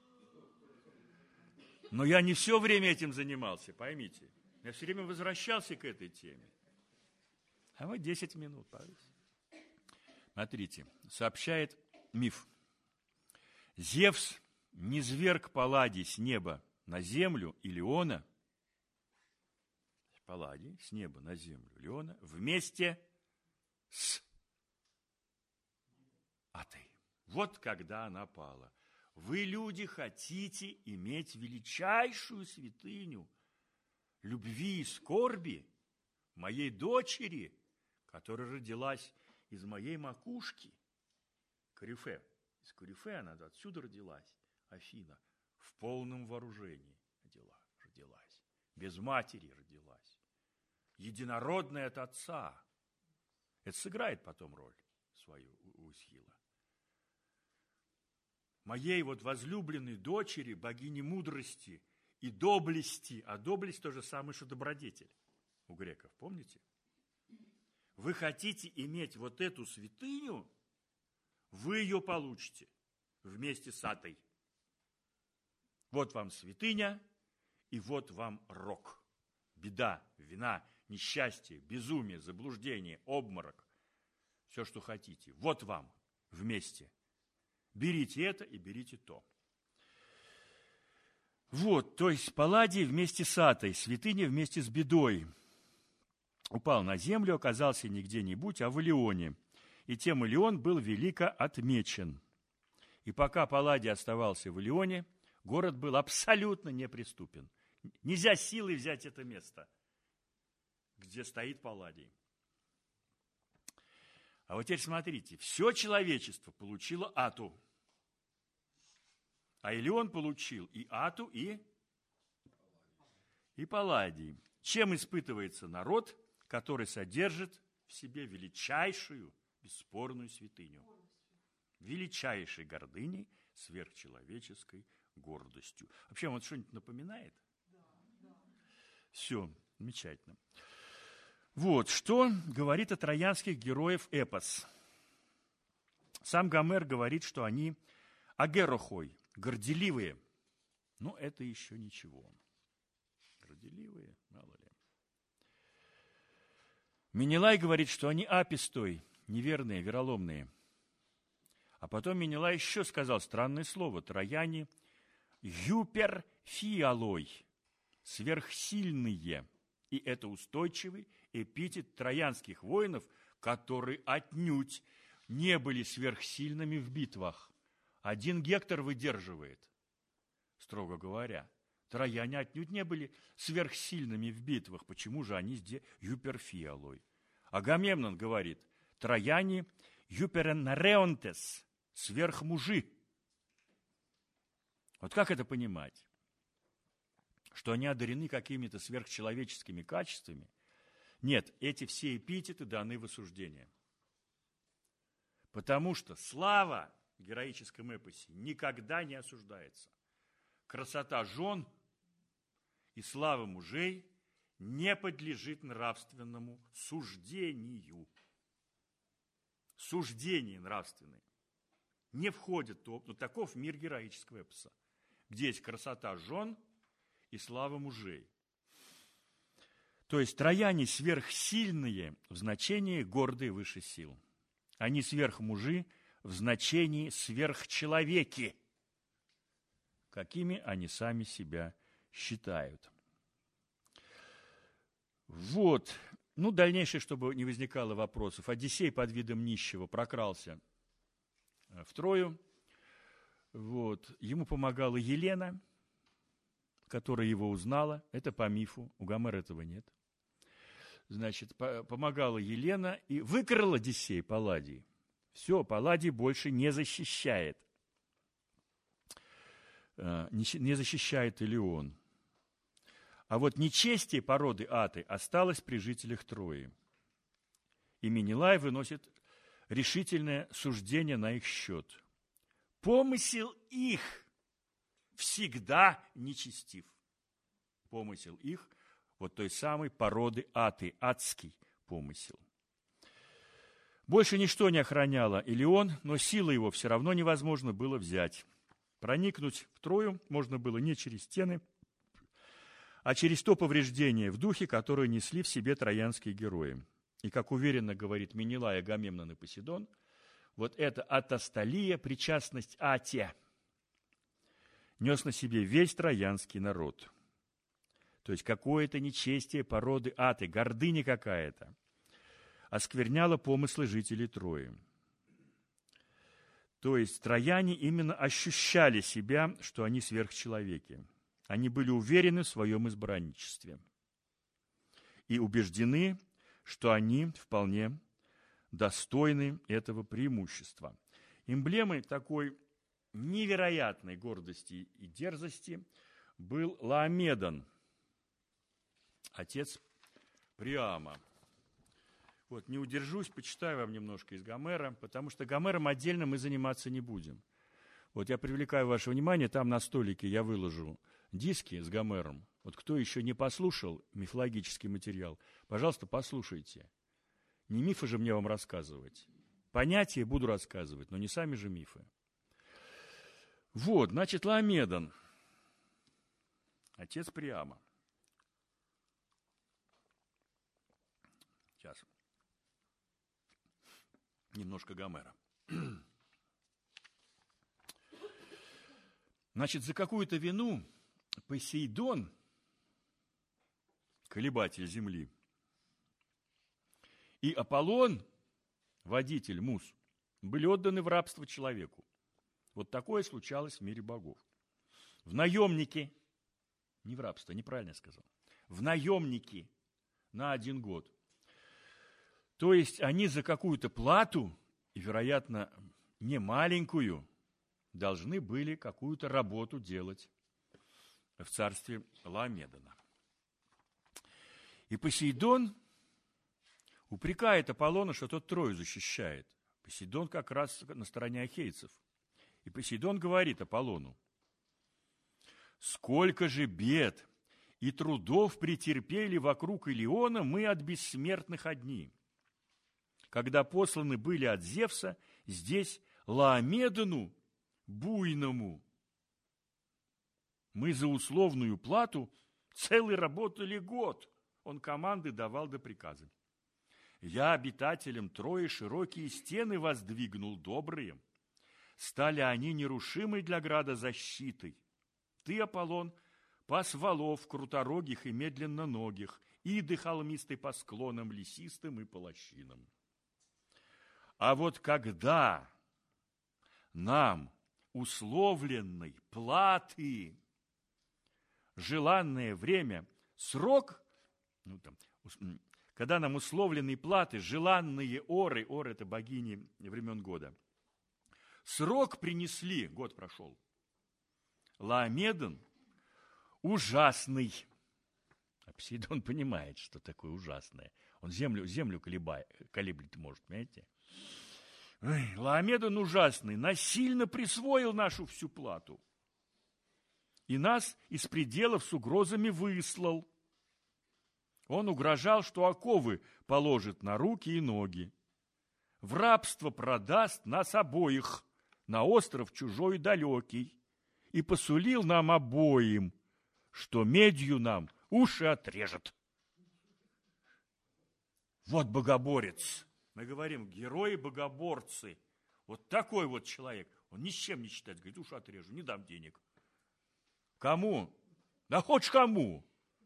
[SPEAKER 1] Но я не все время этим занимался, поймите. Я все время возвращался к этой теме. А вот десять минут, пожалуйста. Смотрите, сообщает миф. Зевс низвергг Палладий с неба на землю Илиона, Палладий с неба на землю Илиона, вместе с Атой. Вот когда она пала. Вы, люди, хотите иметь величайшую святыню любви и скорби моей дочери, которая родилась из моей макушки, Корифе. Из Корифе она отсюда родилась, Афина, в полном вооружении родилась, без матери родилась, единородная от отца. Это сыграет потом роль свою у Эсхила. Моей вот возлюбленной дочери, богини мудрости и доблести, а доблесть то же самое, что добродетель у греков, помните? Вы хотите иметь вот эту святыню, вы ее получите вместе с Атой. Вот вам святыня, и вот вам рок. Беда, вина, несчастье, безумие, заблуждение, обморок. Все, что хотите. Вот вам вместе. Берите это и берите то. Вот, то есть Палладий вместе с Атой, святыня вместе с бедой. Упал на землю, оказался не где-нибудь, а в Илионе. И тем Илион был велико отмечен. И пока Палладий оставался в Илионе, город был абсолютно неприступен. Нельзя силой взять это место, где стоит Палладий. А вот теперь смотрите, все человечество получило Ату. А Илион получил и Ату, и, и Палладий. Чем испытывается народ, который содержит в себе величайшую, бесспорную святыню? Величайшей гордыней, сверхчеловеческой гордостью. Вообще, вам вот что-нибудь напоминает? Да, да. Все, замечательно. Вот, что говорит о троянских героев эпос. Сам Гомер говорит, что они агерохой, горделивые. Но это еще ничего. Горделивые, мало ли. Менелай говорит, что они апистой, неверные, вероломные. А потом Менелай еще сказал странное слово. Трояне юперфиалой, сверхсильные. И это устойчивый эпитет троянских воинов, которые отнюдь не были сверхсильными в битвах. Один Гектор выдерживает, строго говоря. Трояне отнюдь не были сверхсильными в битвах. Почему же они здесь юперфиалой? Агамемнон говорит, трояне юперенреонтес, сверхмужи. Вот как это понимать? Что они одарены какими-то сверхчеловеческими качествами? Нет, эти все эпитеты даны в осуждение. Потому что слава в героическом эпосе никогда не осуждается. Красота жен и слава мужей не подлежит нравственному суждению. Суждение нравственное не входит, но таков мир героического эпоса, где есть красота жен и слава мужей. То есть трояне сверхсильные в значении гордые выше сил. Они сверхмужи в значении сверхчеловеки, какими они сами себя считают. Вот. Ну, дальнейшее, чтобы не возникало вопросов. Одиссей под видом нищего прокрался в Трою. Вот. Ему помогала Елена, которая его узнала. Это по мифу. У Гомера этого нет. Значит, помогала Елена и выкрал Одиссей Палладий. Все, Палладий больше не защищает. не защищает Илион. А вот нечестие породы Аты осталось при жителях Трои. И Менелай выносит решительное суждение на их счет. Помысел их всегда нечестив. Помысел их, вот той самой породы Аты, адский помысел. Больше ничто не охраняло Илион, но силы его все равно невозможно было взять. Проникнуть в Трою можно было не через стены, а через то повреждение в духе, которое несли в себе троянские герои. И, как уверенно говорит Менелай, Агамемнон и Посейдон, вот эта атосталия, причастность Ате, нес на себе весь троянский народ. То есть какое-то нечестие породы Аты, гордыня какая-то, оскверняло помыслы жителей Трои. То есть трояне именно ощущали себя, что они сверхчеловеки. Они были уверены в своем избранничестве и убеждены, что они вполне достойны этого преимущества. Эмблемой такой невероятной гордости и дерзости был Лаомедон, отец Приама. Вот, не удержусь, почитаю вам немножко из Гомера, потому что Гомером отдельно мы заниматься не будем. Вот я привлекаю ваше внимание, там на столике я выложу диски с Гомером. Вот кто еще не послушал мифологический материал, пожалуйста, послушайте. Не мифы же мне вам рассказывать. Понятия буду рассказывать, но не сами же мифы. Вот, значит, Лаомедон, отец Приама. Сейчас. Немножко Гомера. Значит, за какую-то вину Посейдон, колебатель земли, и Аполлон, водитель Мус, были отданы в рабство человеку. Вот такое случалось в мире богов. В наемники, не в рабство, неправильно сказал, в наемники на один год. То есть они за какую-то плату, и, вероятно, не маленькую, должны были какую-то работу делать в царстве Лаомедона. И Посейдон упрекает Аполлона, что тот Трою защищает. Посейдон как раз на стороне ахейцев. И Посейдон говорит Аполлону: «Сколько же бед и трудов претерпели вокруг Илиона мы от бессмертных одни. Когда посланы были от Зевса здесь Лаомедону буйному, мы за условную плату целый работали год». Он команды давал до приказа. «Я обитателям Трои широкие стены воздвигнул добрые. Стали они нерушимой для града защитой. Ты, Аполлон, пас валов круторогих и медленноногих, иды холмистой по склонам лесистым и по лощинам. А вот когда нам условленной платы желанное время, срок, ну, там, когда нам условленные платы, желанные оры, оры – это богини времен года, срок принесли, год прошел, Лаомедон ужасный». А Посейдон понимает, что такое ужасное. Он землю, землю колебает, колеблет может, понимаете? Ой, Лаомедон ужасный, насильно присвоил нашу всю плату. И нас из пределов с угрозами выслал. Он угрожал, что оковы положит на руки и ноги. В рабство продаст нас обоих на остров чужой и далекий. И посулил нам обоим, что медью нам уши отрежет. Вот богоборец. Мы говорим, герои-богоборцы. Вот такой вот человек. Он ни с чем не считается. Говорит, уши отрежу, не дам денег. Кому? Да хоть кому.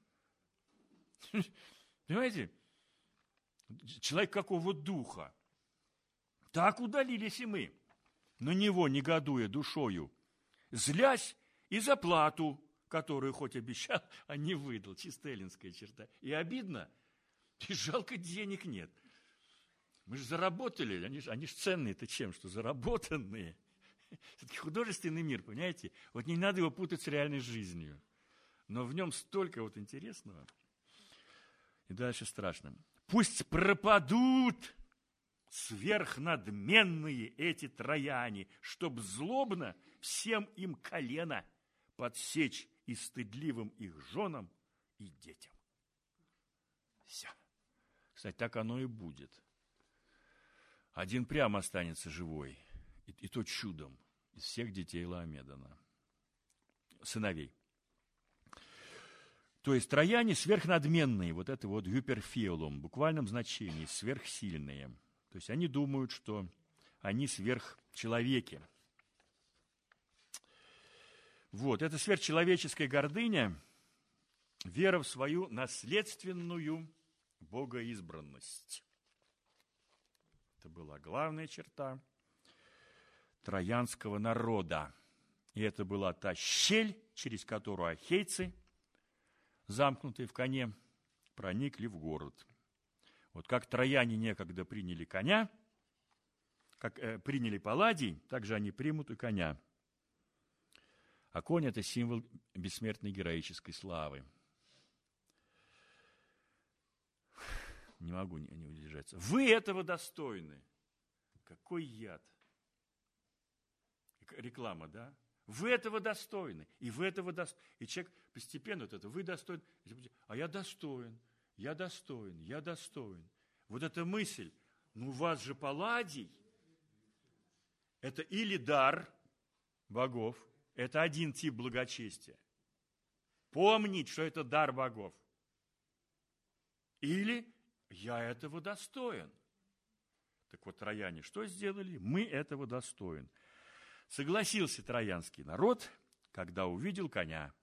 [SPEAKER 1] Понимаете? Человек какого духа. Так удалились и мы. На него, негодуя душою, злясь и за плату, которую хоть обещал, а не выдал. Чисто эллинская черта. И обидно, и жалко, денег нет. Мы же заработали, они же они ж ценные-то чем, что заработанные. Все-таки художественный мир, понимаете? Вот не надо его путать с реальной жизнью. Но в нем столько вот интересного. И дальше страшно. Пусть пропадут сверхнадменные эти трояне, чтоб злобно всем им колено подсечь и стыдливым их женам и детям. Все. Кстати, так оно и будет. Один прямо останется живой, и, и то чудом, из всех детей Лаомедона, сыновей. То есть трояне сверхнадменные, вот это вот гиперфиолум, в буквальном значении, сверхсильные. То есть они думают, что они сверхчеловеки. Вот, это сверхчеловеческая гордыня, вера в свою наследственную богоизбранность. Это была главная черта троянского народа. И это была та щель, через которую ахейцы, замкнутые в коне, проникли в город. Вот как трояне некогда приняли коня, как э, приняли Палладий, так же они примут и коня. А конь – это символ бессмертной героической славы. Не могу не, не удержаться. Вы этого достойны. Какой яд. Реклама, да? Вы этого достойны. И вы этого достойны. И человек постепенно вот это, вы достойны. А я достоин, я достоин, я достоин. Вот эта мысль, ну у вас же Палладий. Это или дар богов, это один тип благочестия. Помнить, что это дар богов. Или я этого достоин. Так вот, трояне что сделали? Мы этого достоин. Согласился троянский народ, когда увидел коня.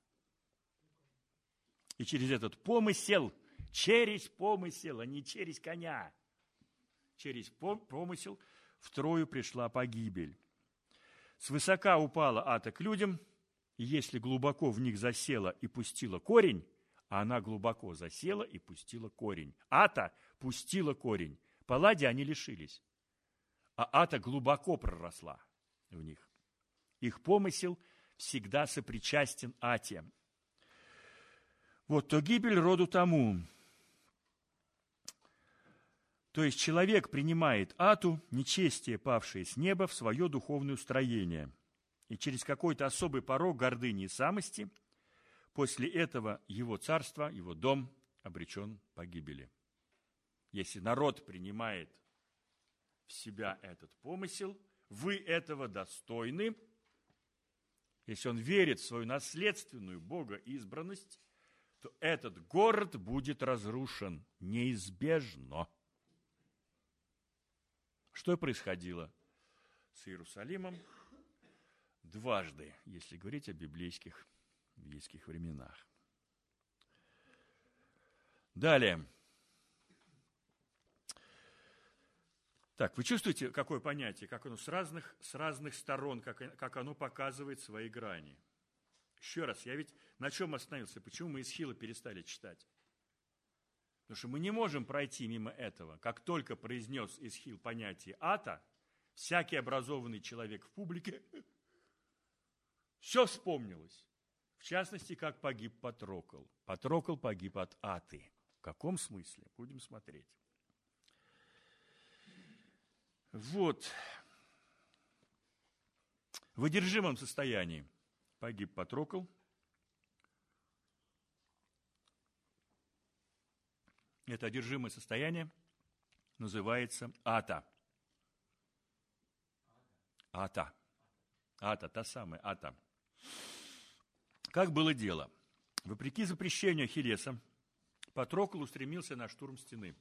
[SPEAKER 1] И через этот помысел, через помысел, а не через коня, через помысел в Трою пришла погибель. Свысока упала Ата к людям, и если глубоко в них засела и пустила корень, а она глубоко засела и пустила корень. Ата пустила корень. Палладия они лишились, а Ата глубоко проросла в них. Их помысел всегда сопричастен Ате. Вот то гибель роду тому. То есть человек принимает Ату, нечестие, павшее с неба, в свое духовное устроение. И через какой-то особый порог гордыни и самости после этого его царство, его дом обречен погибели. Если народ принимает в себя этот помысел, вы этого достойны. Если он верит в свою наследственную богоизбранность, то этот город будет разрушен неизбежно. Что происходило с Иерусалимом дважды, если говорить о библейских, библейских временах. Далее. Так, вы чувствуете, какое понятие, как оно с разных, с разных сторон, как, как оно показывает свои грани? Еще раз, я ведь на чем остановился? Почему мы Эсхила перестали читать? Потому что мы не можем пройти мимо этого. Как только произнес Эсхил понятие ата, всякий образованный человек в публике, все вспомнилось. В частности, как погиб Патрокл. Патрокл погиб от аты. В каком смысле? Будем смотреть. Вот. В одержимом состоянии погиб Патрокл. Это одержимое состояние называется ата. Ата. Ата, та самая ата. Как было дело? Вопреки запрещению Ахиллеса, Патрокл устремился на штурм стены.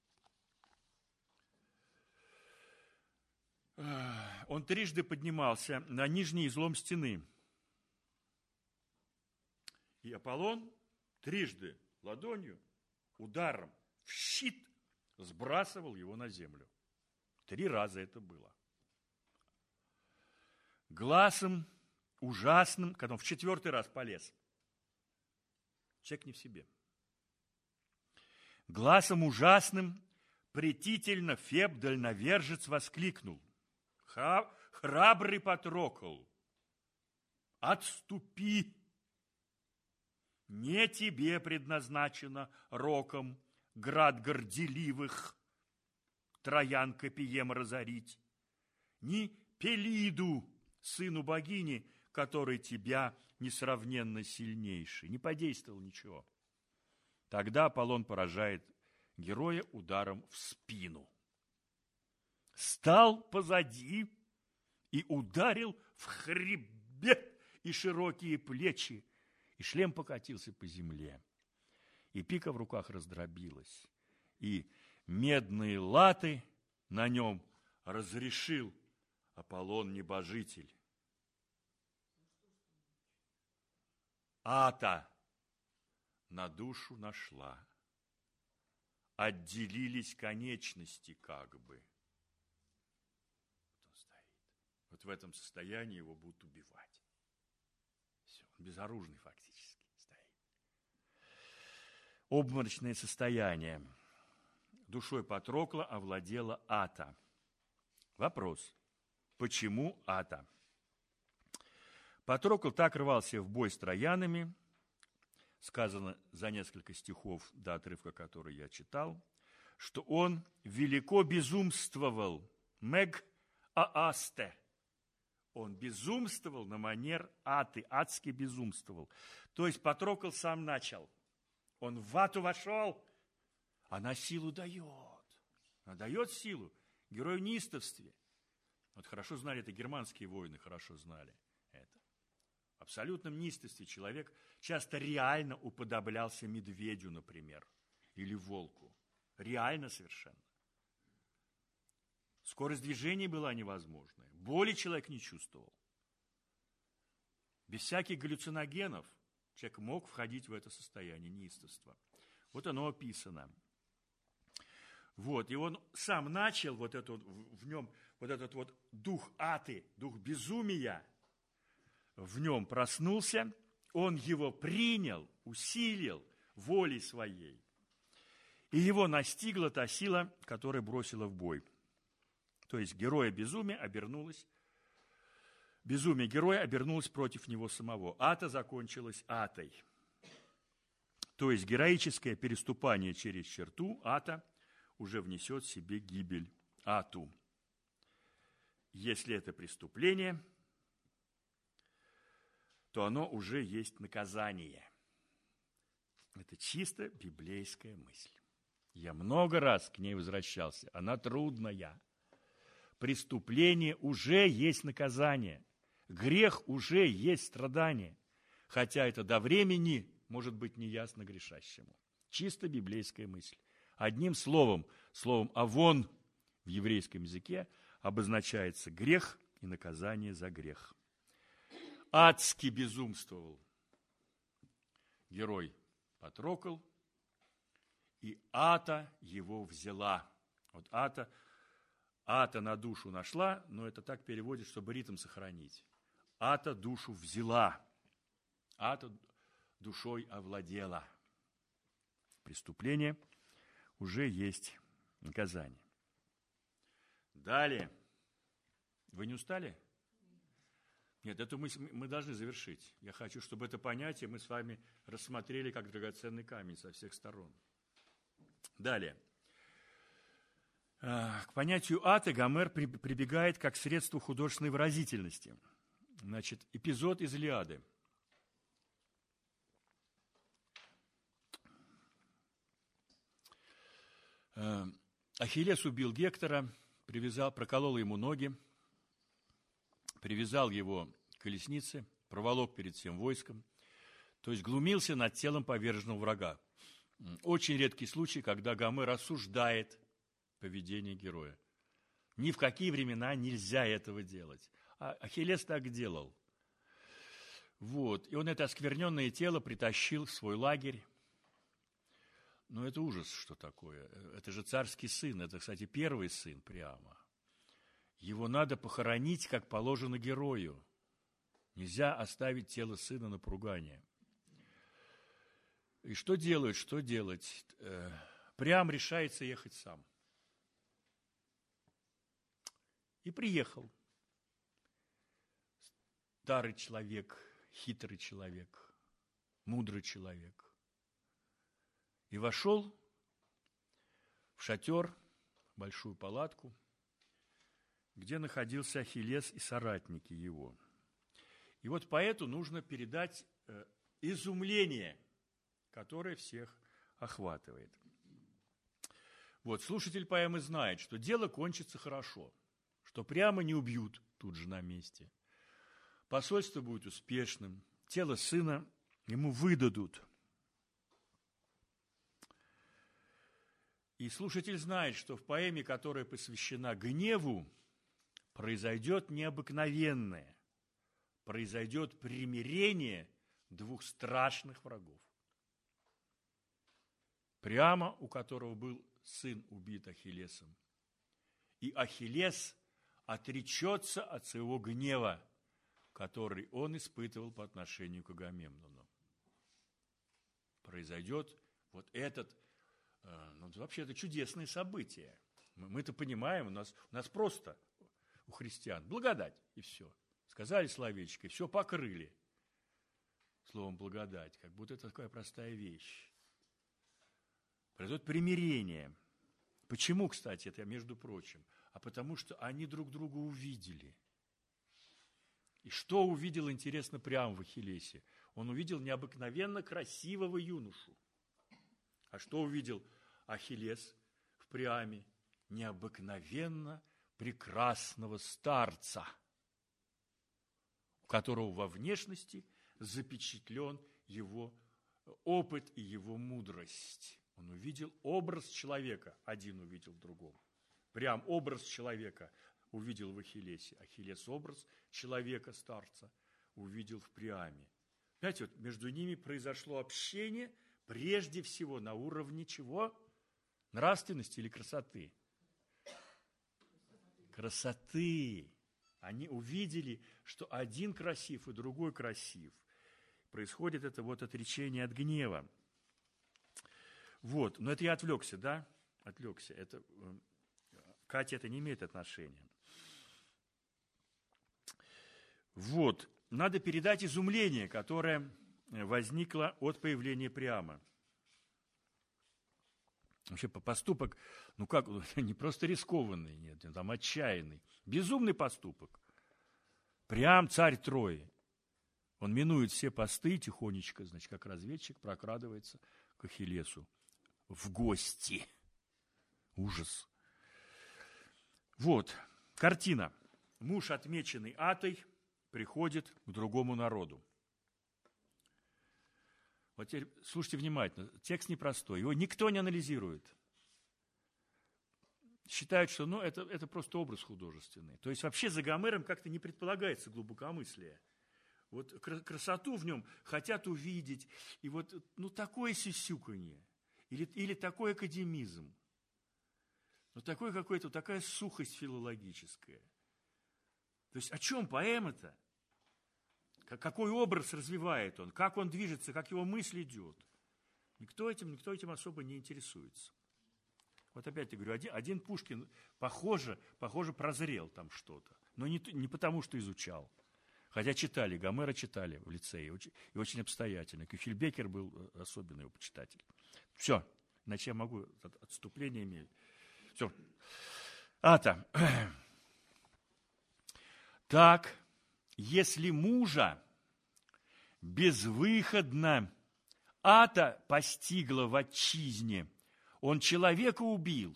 [SPEAKER 1] Он трижды поднимался на нижний излом стены. И Аполлон трижды ладонью, ударом в щит сбрасывал его на землю. Три раза это было. Глазом ужасным, когда он в четвертый раз полез. Человек не в себе. Глазом ужасным, претительно Феб, дальновержец, воскликнул. храбрый Патрокл, отступи. Не тебе предназначено роком град горделивых Троян копьем разорить, ни Пелиду, сыну богини, который тебя несравненно сильнейший. Не подействовал ничего. Тогда Аполлон поражает героя ударом в спину. Стал позади и ударил в хребет и широкие плечи, и шлем покатился по земле, и пика в руках раздробилась, и медные латы на нем разрешил Аполлон-небожитель. Ата на душу нашла, отделились конечности как бы. Вот он стоит. Вот в этом состоянии его будут убивать. Все, он безоружный фактически стоит. Обморочное состояние. Душой Патрокла овладела Ата. Вопрос. Почему Ата? Патрокл так рвался в бой с троянами, сказано за несколько стихов до отрывка, который я читал, что он велико безумствовал, мег ааасте. Он безумствовал на манер Аты, адски безумствовал. То есть Патрокл сам начал. Он в Ату вошел, она силу дает. Она дает силу герою в неистовстве. Вот хорошо знали это германские воины, хорошо знали это. В абсолютном неистовстве человек часто реально уподоблялся медведю, например, или волку. Реально совершенно. Скорость движения была невозможная. Боли человек не чувствовал. Без всяких галлюциногенов человек мог входить в это состояние неистовства. Вот оно описано. Вот, и он сам начал вот это вот, в нем вот этот вот дух Аты, дух безумия, в нем проснулся, он его принял, усилил волей своей. И его настигла та сила, которая бросила в бой. То есть героя безумия обернулось, безумие героя обернулось против него самого. Ата закончилась Атой. То есть героическое переступание через черту Ата уже внесет в себе гибель Ату. Если это преступление, то оно уже есть наказание. Это чисто библейская мысль. Я много раз к ней возвращался. Она трудная. Преступление уже есть наказание. Грех уже есть страдание. Хотя это до времени может быть неясно грешащему. Чисто библейская мысль. Одним словом, словом «авон» в еврейском языке обозначается грех и наказание за грех. Адски безумствовал герой Патрокл, и Ата его взяла. Вот Ата, Ата на душу нашла, но это так переводит, чтобы ритм сохранить. Ата душу взяла, Ата душой овладела. Преступление уже есть наказание. Далее. Вы не устали? Нет, эту мысль мы должны завершить. Я хочу, чтобы это понятие мы с вами рассмотрели как драгоценный камень со всех сторон. Далее. К понятию аты Гомер прибегает как к средству художественной выразительности. Значит, эпизод из Илиады. Ахиллес убил Гектора, привязал, проколол ему ноги, привязал его к колеснице, проволок перед всем войском, то есть глумился над телом поверженного врага. Очень редкий случай, когда Гомер осуждает поведение героя. Ни в какие времена нельзя этого делать. А Ахиллес так делал. Вот. И он это оскверненное тело притащил в свой лагерь. Ну, это ужас, что такое. Это же царский сын. Это, кстати, первый сын Приама. Его надо похоронить, как положено герою. Нельзя оставить тело сына на поругание. И что делают, что делать? Приам решается ехать сам. И приехал. старый человек, хитрый человек, мудрый человек. И вошел в шатер, большую палатку, где находился Ахиллес и соратники его. И вот поэту нужно передать изумление, которое всех охватывает. Вот, слушатель поэмы знает, что дело кончится хорошо, что прямо не убьют тут же на месте. Посольство будет успешным, тело сына ему выдадут. И слушатель знает, что в поэме, которая посвящена гневу, произойдет необыкновенное, произойдет примирение двух страшных врагов. Приама, у которого был сын убит Ахиллесом, и Ахиллес отречется от своего гнева, который он испытывал по отношению к Агамемнону. Произойдет вот этот, ну, вообще это чудесное событие. Мы это понимаем, у нас, у нас просто, у христиан, благодать, и все. Сказали словечко, и все покрыли словом благодать, как будто это такая простая вещь. Произойдет примирение. Почему, кстати, это между прочим? А потому что они друг друга увидели. И что увидел, интересно, прямо в Ахиллесе? Он увидел необыкновенно красивого юношу. А что увидел Ахиллес в Приаме? Необыкновенно прекрасного старца, у которого во внешности запечатлен его опыт и его мудрость. Он увидел образ человека, один увидел в другом. Прям образ человека увидел в Ахиллесе. Ахиллес образ человека, старца, увидел в Приаме. Понимаете, вот между ними произошло общение прежде всего на уровне чего? Нравственности или красоты? Красоты. Они увидели, что один красив и другой красив. Происходит это вот отречение от гнева. Вот, но это я отвлекся, да? Отвлекся. Это, Катя это не имеет отношения. Вот, надо передать изумление, которое возникло от появления Приама. Вообще поступок, ну как, не просто рискованный, нет, там отчаянный, безумный поступок. Приам, царь Трои. Он минует все посты тихонечко, значит, как разведчик прокрадывается к Ахиллесу в гости. Ужас. Вот, картина. Муж, отмеченный Атой, приходит к другому народу. Вот теперь слушайте внимательно. Текст непростой. Его никто не анализирует. Считают, что ну, это, это просто образ художественный. То есть вообще за Гомером как-то не предполагается глубокомыслие. Вот красоту в нем хотят увидеть. И вот ну, такое сюсюканье. Или, или такой академизм. Ну, такой какой-то, такая сухость филологическая. То есть о чем поэма-то? Какой образ развивает он? Как он движется? Как его мысль идет? Никто этим, никто этим особо не интересуется. Вот опять я говорю, один, один Пушкин, похоже, похоже, прозрел там что-то. Но не, не потому, что изучал. Хотя читали, Гомера читали в лицее, очень, и очень обстоятельно. Кюхельбекер был особенный его почитатель. Все, иначе я могу отступление иметь. Все. Ата. Так, если мужа безвыходно ата постигла в отчизне, он человека убил,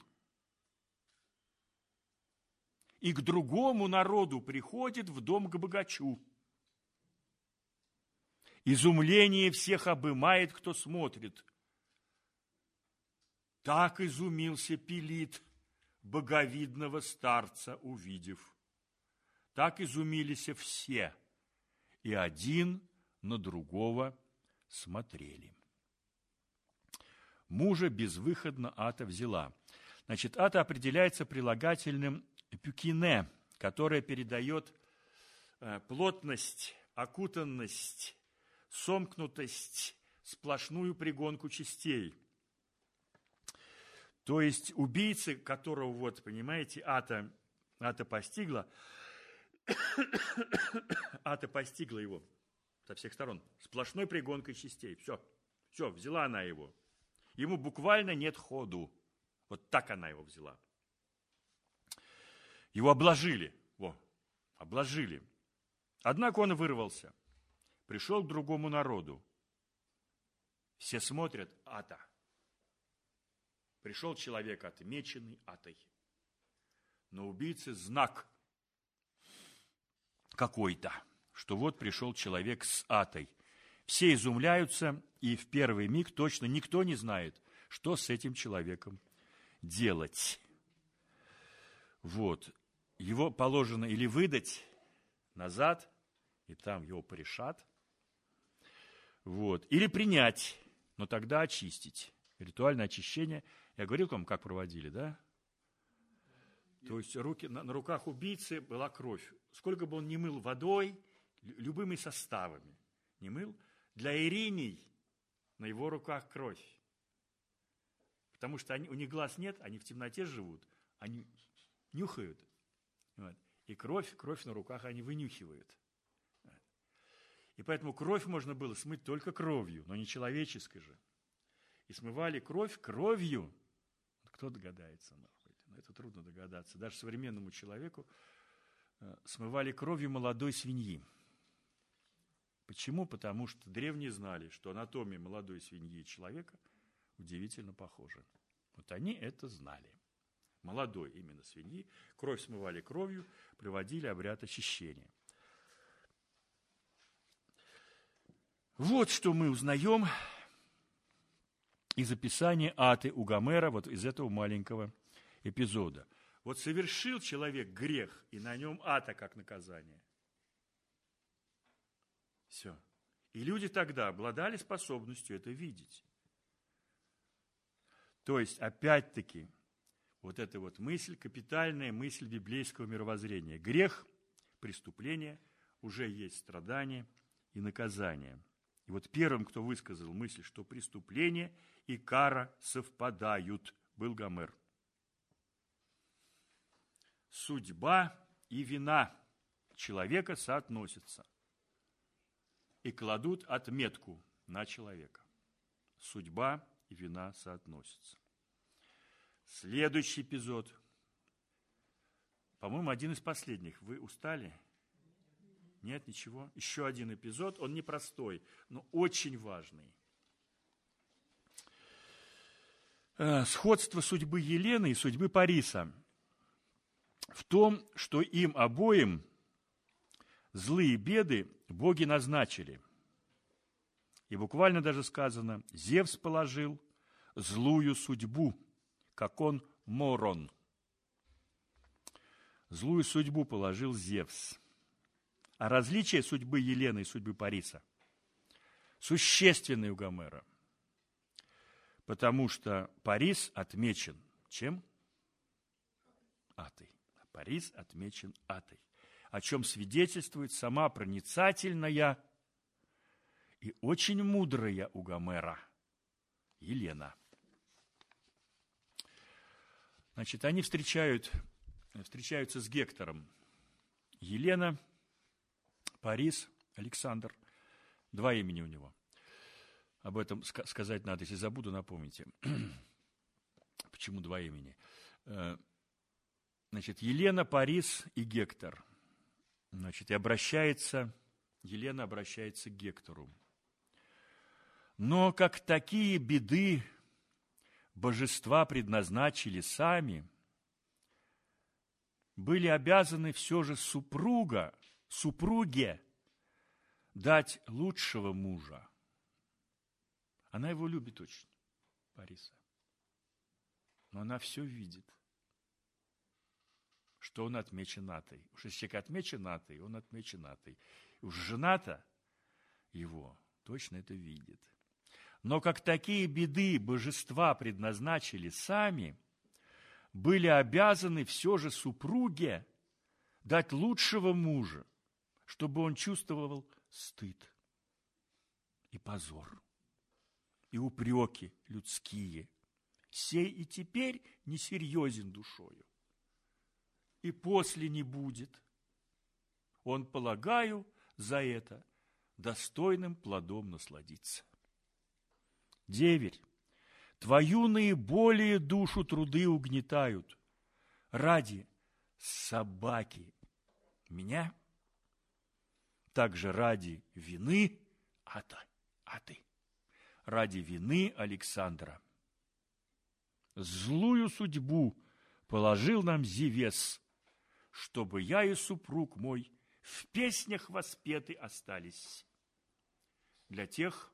[SPEAKER 1] и к другому народу приходит в дом к богачу. Изумление всех обымает, кто смотрит. Так изумился Пелит, боговидного старца увидев. Так изумились все, и один на другого смотрели. Мужа безвыходно Ата взяла. Значит, Ата определяется прилагательным пюкине, которое передает плотность, окутанность, сомкнутость, сплошную пригонку частей. То есть убийца, которого, вот, понимаете, Ата, Ата постигла, Ата постигла его со всех сторон, сплошной пригонкой частей. Все, все, взяла она его. Ему буквально нет ходу. Вот так она его взяла. Его обложили. Во, обложили. Однако он вырвался. Пришел к другому народу. Все смотрят, Ата. Пришел человек, отмеченный Атой. Но убийцы знак какой-то, что вот пришел человек с Атой. Все изумляются, и в первый миг точно никто не знает, что с этим человеком делать. Вот. Его положено или выдать назад, и там его порешат, вот, или принять, но тогда очистить. Ритуальное очищение. Я говорил вам, как проводили, да? То есть руки, на, на руках убийцы была кровь. Сколько бы он ни мыл водой, любыми составами не мыл, для Ириней на его руках кровь. Потому что они, у них глаз нет, они в темноте живут, они нюхают. Вот. И кровь, кровь на руках они вынюхивают. Вот. И поэтому кровь можно было смыть только кровью, но не человеческой же. И смывали кровь кровью. Кто догадается? Но это трудно догадаться. Даже современному человеку смывали кровью молодой свиньи. Почему? Потому что древние знали, что анатомия молодой свиньи и человека удивительно похожа. Вот они это знали. Молодой именно свиньи. Кровь смывали кровью, проводили обряд очищения. Вот что мы узнаем из описания Аты у Гомера, вот из этого маленького эпизода. Вот совершил человек грех, и на нем Ата как наказание. Все. И люди тогда обладали способностью это видеть. То есть, опять-таки, вот эта вот мысль, капитальная мысль библейского мировоззрения. Грех, преступление, уже есть страдание и наказание. И вот первым, кто высказал мысль, что преступление и кара совпадают, был Гомер. Судьба и вина человека соотносятся и кладут отметку на человека. Судьба и вина соотносятся. Следующий эпизод. По-моему, один из последних. Вы устали? Нет, ничего. Еще один эпизод. Он непростой, но очень важный. Сходство судьбы Елены и судьбы Париса в том, что им обоим злые беды боги назначили. И буквально даже сказано, Зевс положил злую судьбу, как он Морон. Злую судьбу положил Зевс. А различие судьбы Елены и судьбы Париса существенны у Гомера. Потому что Парис отмечен чем? Атой. Парис отмечен Атой. О чем свидетельствует сама проницательная и очень мудрая у Гомера Елена. Значит, они встречают, встречаются с Гектором. Елена, Парис, Александр. Два имени у него. Об этом сказать надо, если забуду, напомните. Почему два имени? Значит, Елена, Парис и Гектор. Значит, и обращается, Елена обращается к Гектору. Но как такие беды божества предназначили сами, были обязаны все же супруга, супруге дать лучшего мужа. Она его любит очень, Париса. Но она все видит, что он отмечен Атой. Уж если человек отмечен Атой, он отмечен Атой. Уж жена-то его точно это видит. Но как такие беды божества предназначили сами, были обязаны все же супруге дать лучшего мужа, чтобы он чувствовал стыд и позор, и упреки людские. Сей и теперь несерьезен душою, и после не будет. он, полагаю, за это достойным плодом насладиться. Деверь, твою наиболее душу труды угнетают ради собаки меня, также ради вины Ата, Аты, ради вины Александра. Злую судьбу положил нам Зевес, чтобы я и супруг мой в песнях воспеты остались. Для тех,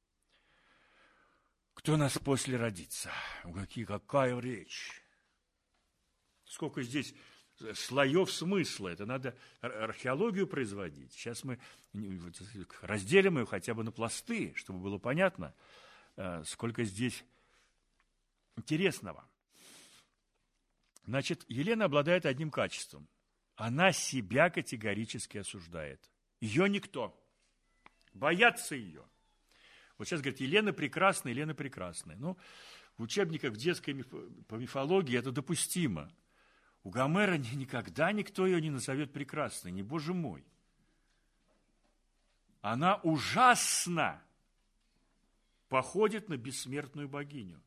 [SPEAKER 1] кто нас после родится. Какие, какая речь! Сколько здесь слоев смысла. Это надо археологию производить. Сейчас мы разделим ее хотя бы на пласты, чтобы было понятно, сколько здесь интересного. Значит, Елена обладает одним качеством. Она себя категорически осуждает. Ее никто. Боятся ее. Вот сейчас говорят, Елена прекрасная, Елена прекрасная. Ну, в учебниках в детской миф... по мифологии это допустимо. У Гомера никогда никто ее не назовет прекрасной, не боже мой. Она ужасно походит на бессмертную богиню.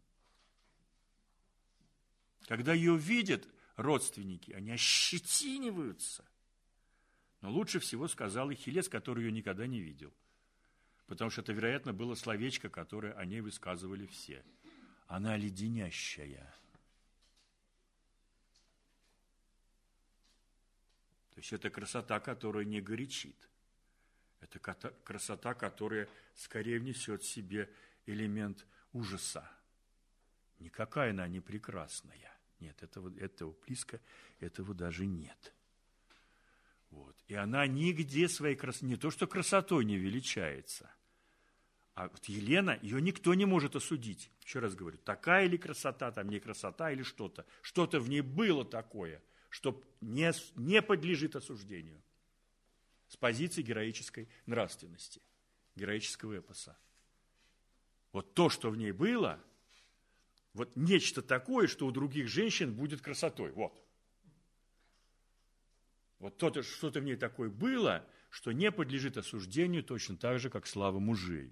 [SPEAKER 1] Когда ее видят родственники, они ощетиниваются. Но лучше всего сказал Ахиллес, который ее никогда не видел. Потому что это, вероятно, было словечко, которое о ней высказывали все. Она леденящая. То есть это красота, которая не горячит. Это красота, которая скорее внесет в себе элемент ужаса. Никакая она не прекрасная. Нет, этого, этого близко, этого даже нет. Вот. И она нигде своей красотой, не то что красотой не величается, а вот Елена, ее никто не может осудить. Еще раз говорю, такая ли красота, там не красота или что-то. Что-то в ней было такое, что не, не подлежит осуждению. С позиции героической нравственности, героического эпоса. Вот то, что в ней было, вот нечто такое, что у других женщин будет красотой. Вот. Вот то-то, что-то в ней такое было, что не подлежит осуждению точно так же, как слава мужей.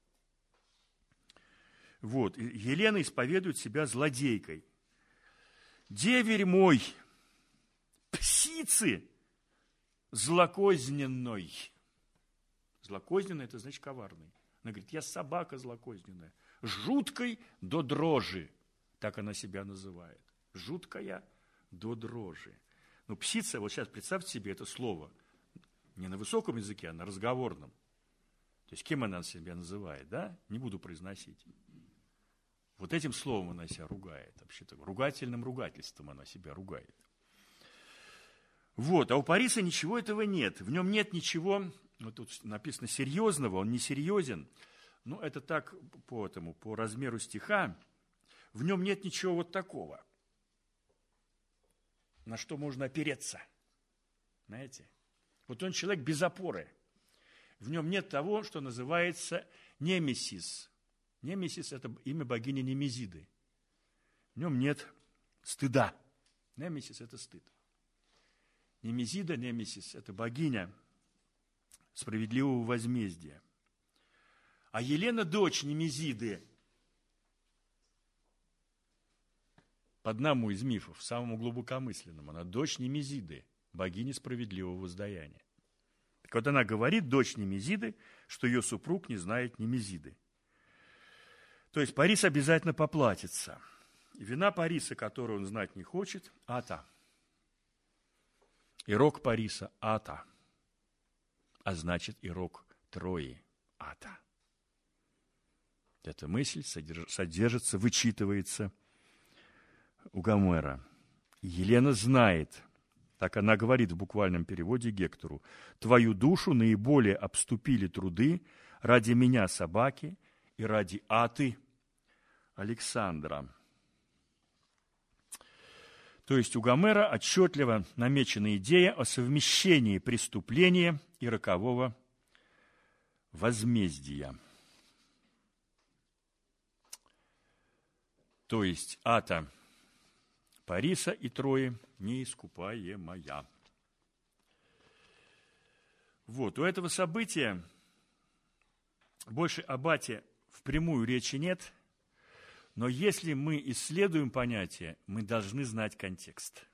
[SPEAKER 1] Вот. Елена исповедует себя злодейкой. Деверь мой, псицы злокозненной. Злокозненной – это значит коварный. Она говорит, я собака злокозненная. Жуткой до дрожи. Так она себя называет. Жуткая до дрожи. Ну, псица, вот сейчас представьте себе это слово. Не на высоком языке, а на разговорном. То есть кем она себя называет, да? Не буду произносить. Вот этим словом она себя ругает. Вообще-то ругательным ругательством она себя ругает. Вот, а у Париса ничего этого нет. В нем нет ничего, вот тут написано серьезного, он не серьезен. Ну, это так по этому, по размеру стиха. В нем нет ничего вот такого, на что можно опереться. Знаете? Вот он человек без опоры. В нем нет того, что называется немесис. Немесис – это имя богини Немезиды. В нем нет стыда. Немесис – это стыд. Немезида, Немесис – это богиня справедливого возмездия. А Елена – дочь Немезиды. По одному из мифов, самому глубокомысленному, она дочь Немезиды, богини справедливого воздаяния. Так вот она говорит, дочь Немезиды, что ее супруг не знает Немезиды. То есть Парис обязательно поплатится. И вина Париса, которую он знать не хочет, Ата. Ирок Париса – Ата. А значит, ирок Трои – Ата. Эта мысль содержится, вычитывается у Гомера. Елена знает, так она говорит в буквальном переводе Гектору, «Твою душу наиболее обступили труды ради меня, собаки, и ради Аты, Александра». То есть у Гомера отчетливо намечена идея о совмещении преступления и рокового возмездия. То есть Ата Париса и Трои неискупаемая. Вот, у этого события больше об Ате впрямую речи нет, но если мы исследуем понятие, мы должны знать контекст.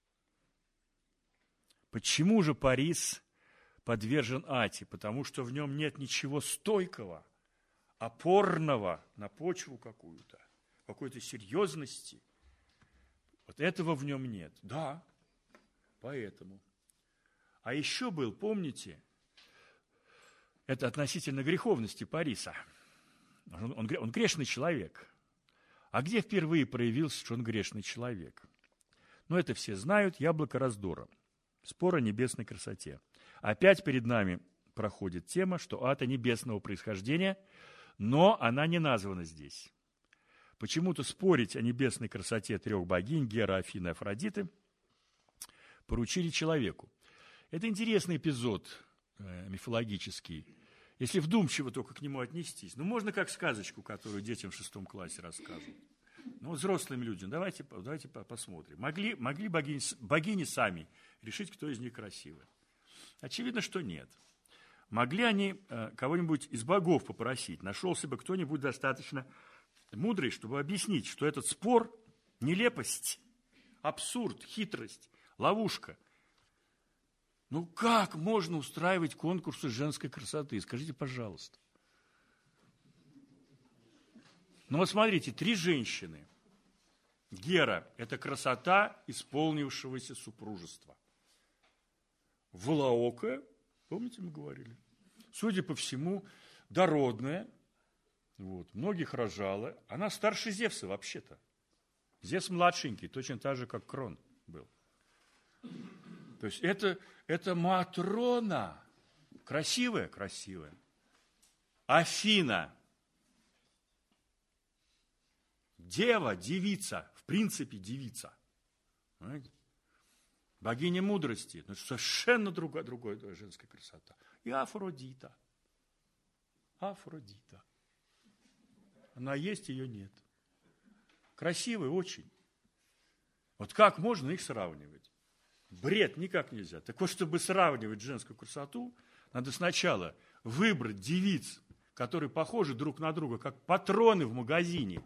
[SPEAKER 1] Почему же Парис подвержен Ате? Потому что в нем нет ничего стойкого, опорного на почву какую-то, какой-то серьезности. Вот этого в нем нет. Да, поэтому. А еще был, помните, это относительно греховности Париса. Он, он, он грешный человек. А где впервые проявился, что он грешный человек? Ну, это все знают, яблоко раздора. Спор о небесной красоте. Опять перед нами проходит тема, что ада небесного происхождения, но она не названа здесь. Почему-то спорить о небесной красоте трех богинь, Гера, Афины и Афродиты, поручили человеку. Это интересный эпизод э, мифологический, если вдумчиво только к нему отнестись. Ну, можно как сказочку, которую детям в шестом классе рассказывают. Ну, взрослым людям, давайте, давайте посмотрим. Могли, могли богини, богини сами решить, кто из них красивый? Очевидно, что нет. Могли они э, кого-нибудь из богов попросить? Нашелся бы кто-нибудь достаточно мудрый, чтобы объяснить, что этот спор – нелепость, абсурд, хитрость, ловушка. Ну, как можно устраивать конкурсы женской красоты? Скажите, пожалуйста. Ну, вот смотрите, три женщины. Гера – это красота исполнившегося супружества. Волоока, помните, мы говорили? Судя по всему, дородная, вот, многих рожала. Она старше Зевса вообще-то. Зевс младшенький, точно так же, как Крон был. То есть это, это Матрона. Красивая? Красивая. Афина. Дева, девица. В принципе, девица. Понимаете? Богиня мудрости. Ну, совершенно другая, другая женская красота. И Афродита. Афродита. Она есть, ее нет. Красивая очень. Вот как можно их сравнивать? Бред никак нельзя. Так вот, чтобы сравнивать женскую красоту, надо сначала выбрать девиц, которые похожи друг на друга, как патроны в магазине.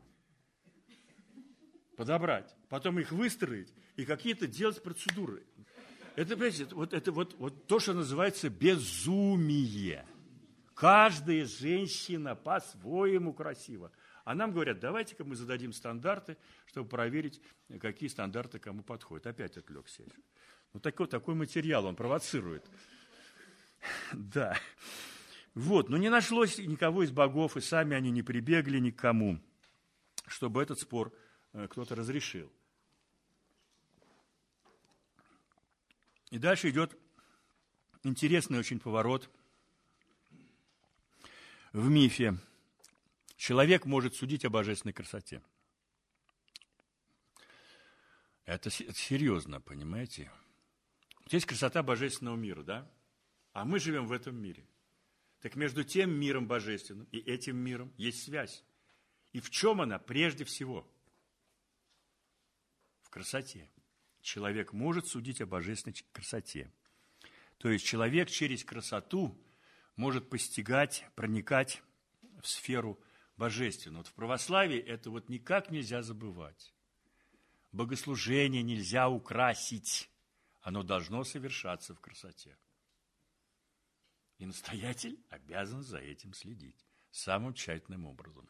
[SPEAKER 1] Подобрать. Потом их выстроить и какие-то делать процедуры. Это, понимаете, вот, это вот, вот то, что называется безумие. Каждая женщина по-своему красива. А нам говорят, давайте-ка мы зададим стандарты, чтобы проверить, какие стандарты кому подходят. Опять отвлекся. Вот такой, такой материал он провоцирует. Да. Вот, но не нашлось никого из богов, и сами они не прибегли ни к кому, чтобы этот спор кто-то разрешил. И дальше идет интересный очень поворот в мифе. Человек может судить о божественной красоте. Это серьезно, понимаете? Есть красота божественного мира, да? А мы живем в этом мире. Так между тем миром божественным и этим миром есть связь. И в чем она прежде всего? В красоте. Человек может судить о божественной красоте. То есть человек через красоту может постигать, проникать в сферу божественного. Вот в православии это вот никак нельзя забывать. Богослужение нельзя украсить. Оно должно совершаться в красоте. И настоятель обязан за этим следить самым тщательным образом.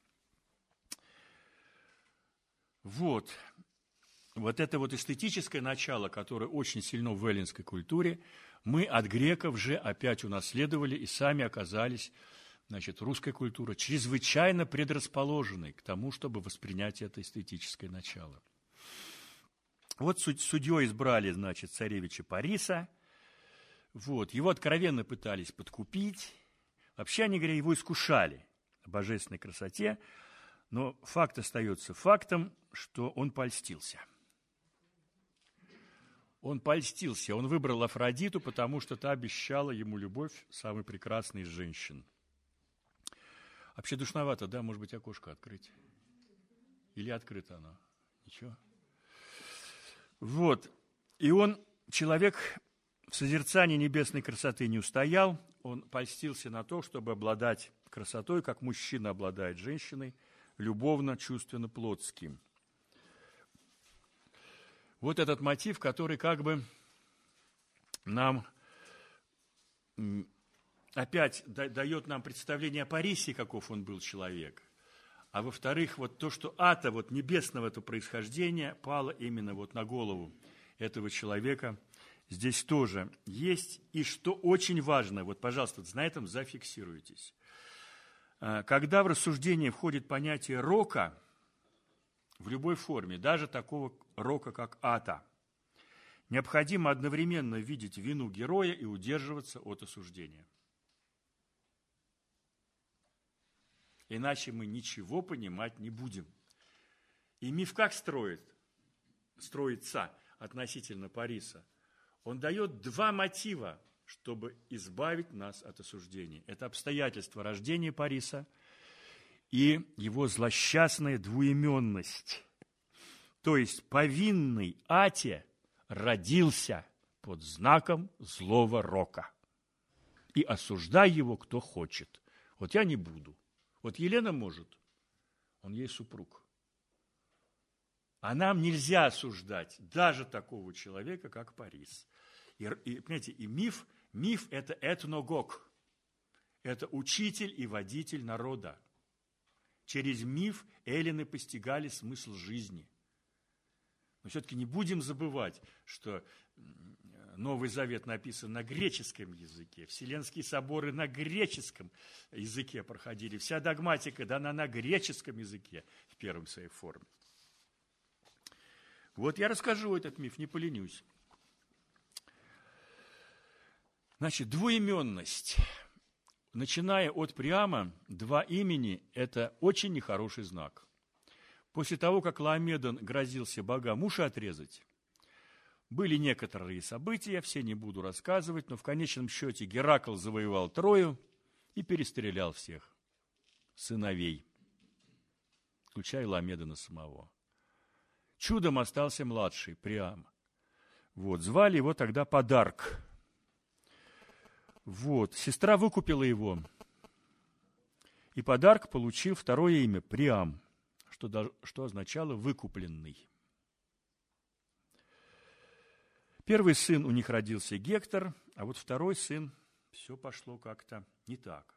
[SPEAKER 1] Вот. Вот это вот эстетическое начало, которое очень сильно в эллинской культуре, мы от греков же опять унаследовали и сами оказались, значит, русская культура чрезвычайно предрасположенной к тому, чтобы воспринять это эстетическое начало. Вот судьей избрали, значит, царевича Париса. Вот, его откровенно пытались подкупить. Вообще, они, говоря, его искушали о божественной красоте, но факт остается фактом, что он польстился. Он польстился, он выбрал Афродиту, потому что та обещала ему любовь самой прекрасной из женщин. Вообще душновато, да? Может быть, окошко открыть? Или открыто оно? Ничего. Вот. И он, человек, в созерцании небесной красоты не устоял, он польстился на то, чтобы обладать красотой, как мужчина обладает женщиной, любовно, чувственно, плотским. Вот этот мотив, который как бы нам опять дает нам представление о Парисе, каков он был человек. А во-вторых, вот то, что ата, вот небесного этого происхождения, пало именно вот на голову этого человека, здесь тоже есть. И что очень важно, вот, пожалуйста, на этом зафиксируйтесь. Когда в рассуждение входит понятие рока, в любой форме, даже такого рока, как ата, необходимо одновременно видеть вину героя и удерживаться от осуждения. Иначе мы ничего понимать не будем. И миф как строит, строится относительно Париса? Он дает два мотива, чтобы избавить нас от осуждения. Это обстоятельства рождения Париса и его злосчастная двуименность. То есть повинный Ате родился под знаком злого рока. И осуждай его, кто хочет. Вот я не буду. Вот Елена может, он ей супруг. А нам нельзя осуждать даже такого человека, как Парис. И, и, понимаете, и миф, миф – это этногог. Это учитель и водитель народа. Через миф эллины постигали смысл жизни. Но все-таки не будем забывать, что Новый Завет написан на греческом языке, Вселенские соборы на греческом языке проходили, вся догматика дана на греческом языке в первой своей форме. Вот я расскажу этот миф, не поленюсь. Значит, двуименность. Начиная от Приама, два имени – это очень нехороший знак. После того, как Лаомедон грозился богам уши отрезать, были некоторые события, все не буду рассказывать, но в конечном счете Геракл завоевал Трою и перестрелял всех сыновей, включая Лаомедона самого. Чудом остался младший, Приам. Вот, звали его тогда Подарк. Вот, сестра выкупила его, и Подарк получил второе имя, Приам, что, что означало «выкупленный». Первый сын у них родился Гектор, а вот второй сын, все пошло как-то не так.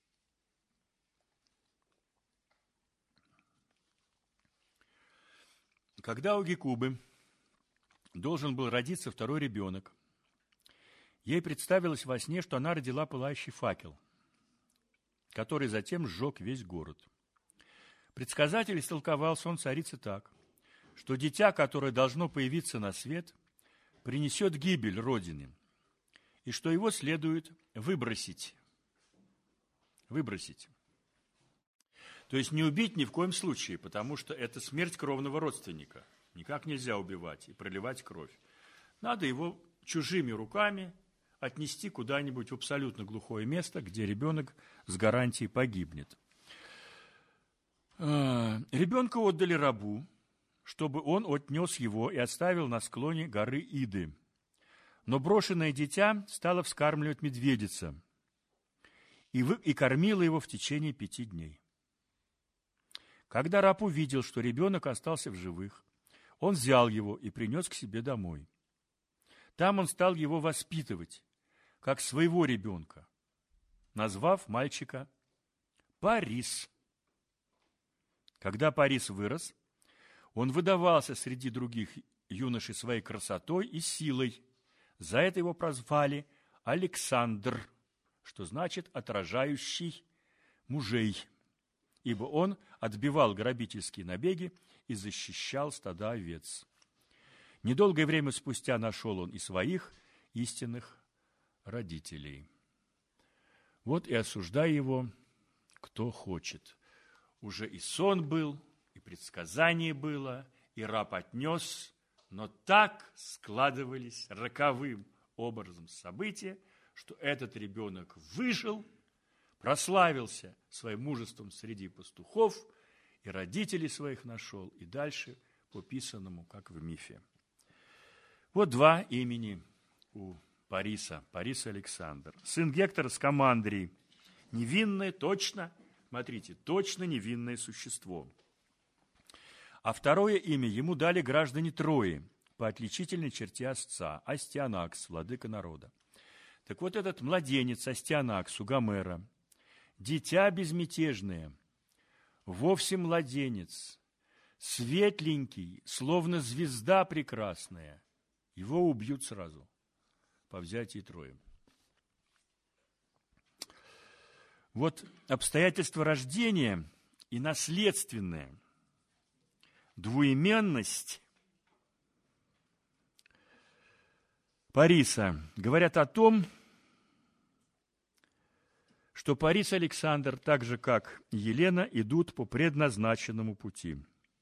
[SPEAKER 1] Когда у Гекубы должен был родиться второй ребенок, ей представилось во сне, что она родила пылающий факел, который затем сжег весь город. Предсказатель истолковал сон царицы так, что дитя, которое должно появиться на свет, принесет гибель Родины, и что его следует выбросить. Выбросить. То есть не убить ни в коем случае, потому что это смерть кровного родственника. Никак нельзя убивать и проливать кровь. Надо его чужими руками отнести куда-нибудь в абсолютно глухое место, где ребенок с гарантией погибнет. Ребенка отдали рабу, чтобы он отнес его и оставил на склоне горы Иды. Но брошенное дитя стало вскармливать медведица и, вы, и кормила его в течение пяти дней. Когда раб увидел, что ребенок остался в живых, он взял его и принес к себе домой. Там он стал его воспитывать, как своего ребенка, назвав мальчика Парис. Когда Парис вырос, он выдавался среди других юношей своей красотой и силой. За это его прозвали Александр, что значит «отражающий мужей», ибо он отбивал грабительские набеги и защищал стада овец. Недолгое время спустя нашел он и своих истинных родителей. Вот и осуждай его, кто хочет. Уже и сон был, и предсказание было, и раб отнес, но так складывались роковым образом события, что этот ребенок выжил, прославился своим мужеством среди пастухов, и родителей своих нашел, и дальше по писанному, как в мифе. Вот два имени у Париса, Парис Александр. Сын Гектора с Командрии. Невинное, точно, смотрите, точно невинное существо. А второе имя ему дали граждане Трои по отличительной черте Асца, Астианакс, владыка народа. Так вот этот младенец Астианакс у Гомера, дитя безмятежное, вовсе младенец, светленький, словно звезда прекрасная, его убьют сразу по взятии Трои. Вот обстоятельства рождения и наследственная двуименность Париса говорят о том, что Парис Александр, так же как и Елена, идут по предназначенному пути.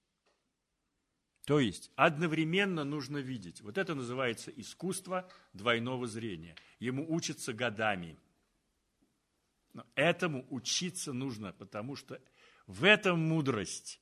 [SPEAKER 1] То есть одновременно нужно видеть. Вот это называется искусство двойного зрения. Ему учатся годами. Но этому учиться нужно, потому что в этом мудрость.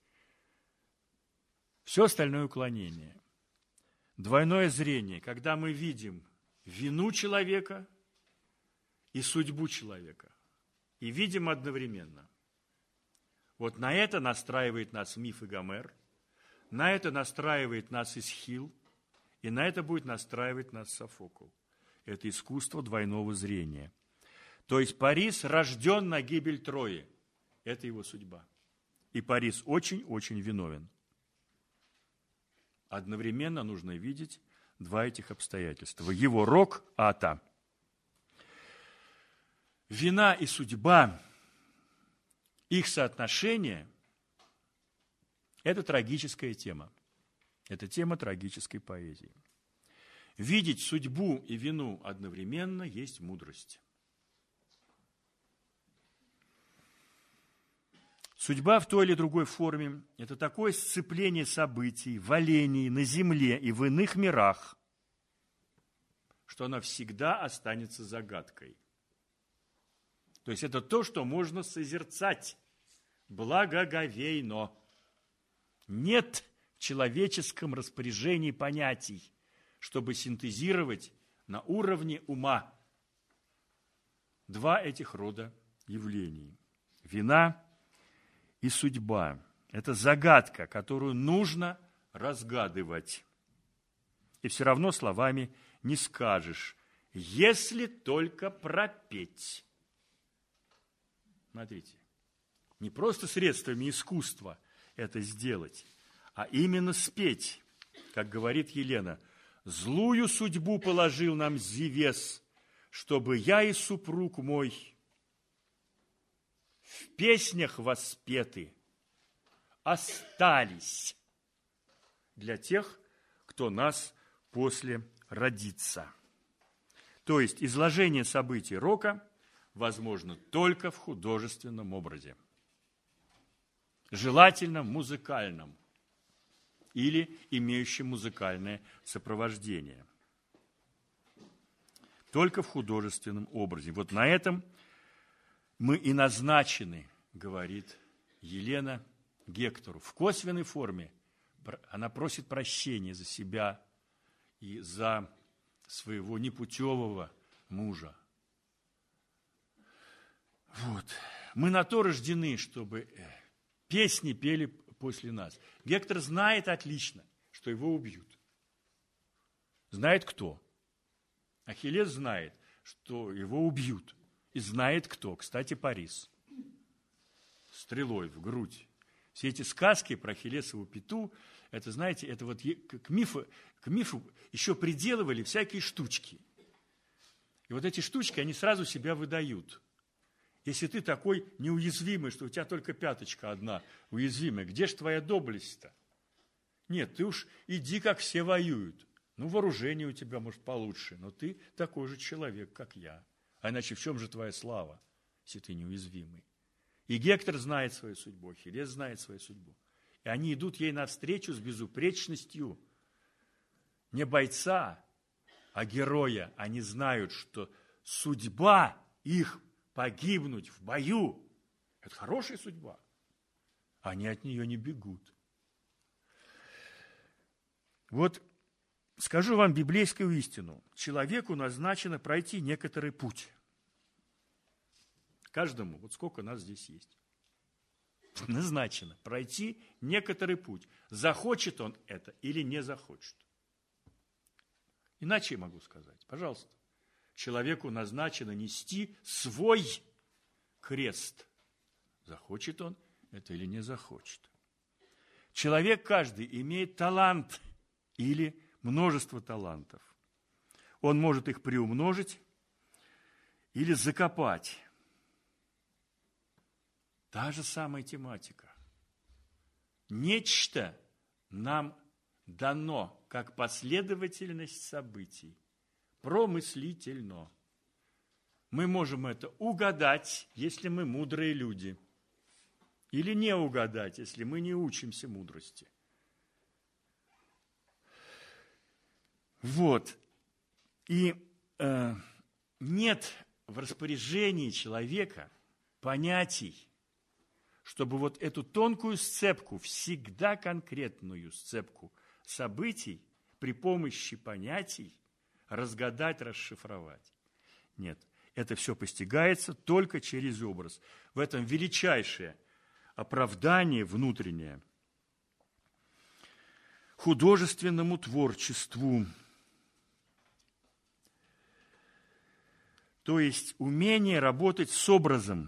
[SPEAKER 1] Все остальное уклонение. Двойное зрение, когда мы видим вину человека и судьбу человека. И видим одновременно. Вот на это настраивает нас миф и Гомер, на это настраивает нас Эсхил, и на это будет настраивать нас Софокл. Это искусство двойного зрения. То есть Парис рожден на гибель Трои. Это его судьба. И Парис очень-очень виновен. Одновременно нужно видеть два этих обстоятельства. Его рок – ата. Вина и судьба, их соотношение – это трагическая тема. Это тема трагической поэзии. Видеть судьбу и вину одновременно есть мудрость. Судьба в той или другой форме – это такое сцепление событий, валений на земле и в иных мирах, что она всегда останется загадкой. То есть это то, что можно созерцать благоговейно. Нет в человеческом распоряжении понятий, чтобы синтезировать на уровне ума два этих рода явлений. Вина и судьба – это загадка, которую нужно разгадывать. И все равно словами не скажешь, если только пропеть. Смотрите, не просто средствами искусства это сделать, а именно спеть, как говорит Елена, «Злую судьбу положил нам Зевес, чтобы я и супруг мой в песнях воспеты остались для тех, кто нас после родится». То есть изложение событий рока возможно только в художественном образе. Желательно музыкальном или имеющем музыкальное сопровождение. Только в художественном образе. Вот на этом мы и назначены, говорит Елена Гектору. В косвенной форме она просит прощения за себя и за своего непутевого мужа. Вот. Мы на то рождены, чтобы песни пели после нас. Гектор знает отлично, что его убьют. Знает кто. Ахиллес знает, что его убьют. И знает кто. Кстати, Парис. Стрелой в грудь. Все эти сказки про Ахиллесову пяту, это, знаете, это вот к мифу, к мифу еще приделывали всякие штучки. И вот эти штучки, они сразу себя выдают. Если ты такой неуязвимый, что у тебя только пяточка одна уязвимая, где же твоя доблесть-то? Нет, ты уж иди, как все воюют. Ну, вооружение у тебя, может, получше, но ты такой же человек, как я. А иначе в чем же твоя слава, если ты неуязвимый? И Гектор знает свою судьбу, Ахиллес знает свою судьбу. И они идут ей навстречу с безупречностью не бойца, а героя. Они знают, что судьба их погибнуть в бою – это хорошая судьба. Они от нее не бегут. Вот скажу вам библейскую истину. Человеку назначено пройти некоторый путь. Каждому, вот сколько нас здесь есть. Назначено пройти некоторый путь. Захочет он это или не захочет. Иначе я могу сказать, пожалуйста, человеку назначено нести свой крест. Захочет он это или не захочет. Человек каждый имеет талант или множество талантов. Он может их приумножить или закопать. Та же самая тематика. Нечто нам дано как последовательность событий, промыслительно. Мы можем это угадать, если мы мудрые люди, или не угадать, если мы не учимся мудрости. Вот. И э, нет в распоряжении человека понятий, чтобы вот эту тонкую сцепку, всегда конкретную сцепку событий при помощи понятий разгадать, расшифровать. Нет, это все постигается только через образ. В этом величайшее оправдание внутреннее художественному творчеству. То есть умение работать с образом.